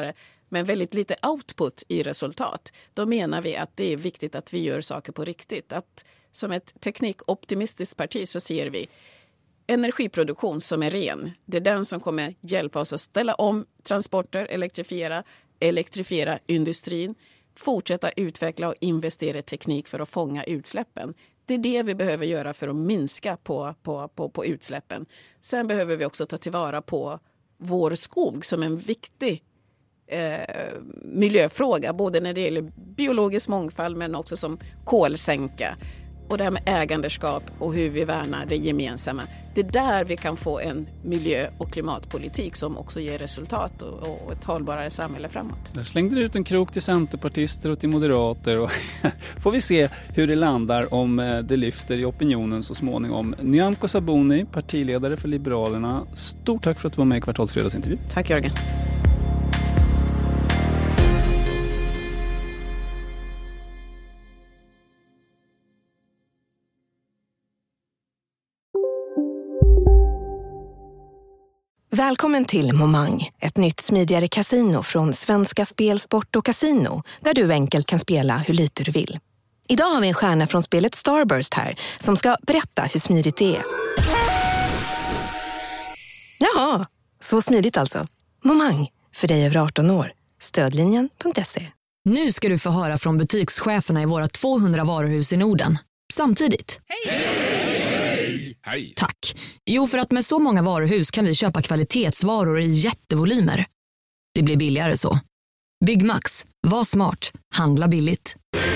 H: men väldigt lite output i resultat, då menar vi att det är viktigt att vi gör saker på riktigt. Att som ett teknikoptimistiskt parti så ser vi energiproduktion som är ren. Det är den som kommer hjälpa oss att ställa om transporter, elektrifiera industrin, fortsätta utveckla och investera i teknik för att fånga utsläppen. Det är det vi behöver göra för att minska på utsläppen. Sen behöver vi också ta tillvara på vår skog som en viktig miljöfråga, både när det gäller biologisk mångfald men också som kolsänka. Och det här med ägandeskap och hur vi värnar det gemensamma. Det är där vi kan få en miljö- och klimatpolitik som också ger resultat och ett hållbarare samhälle framåt.
I: Där slängde du ut en krok till centerpartister och till moderater. Och får vi se hur det landar om det lyfter i opinionen så småningom. Nyamko Sabuni, partiledare för Liberalerna. Stort tack för att du var med i Kvartalsfredagsintervju.
H: Tack Jörgen.
B: Välkommen till Momang, ett nytt smidigare kasino från Svenska Spel, Sport och Casino, där du enkelt kan spela hur lite du vill. Idag har vi en stjärna från spelet Starburst här, som ska berätta hur smidigt det är. Jaha, så smidigt alltså. Momang, för dig över 18 år. Stödlinjen.se.
V: Nu ska du få höra från butikscheferna i våra 200 varuhus i Norden. Samtidigt.
W: Hej! Hej!
V: Tack. Jo, för att med så många varuhus kan vi köpa kvalitetsvaror i jättevolymer. Det blir billigare så. Byggmax. Var smart. Handla billigt.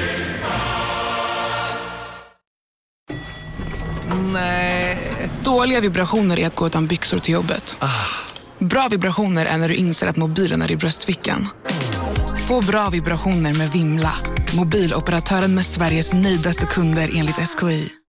X: Nej. Dåliga vibrationer är att gå utan byxor till jobbet. Bra vibrationer är när du inser att mobilen är i bröstfickan. Få bra vibrationer med Vimla. Mobiloperatören med Sveriges nöjdaste kunder enligt SKI.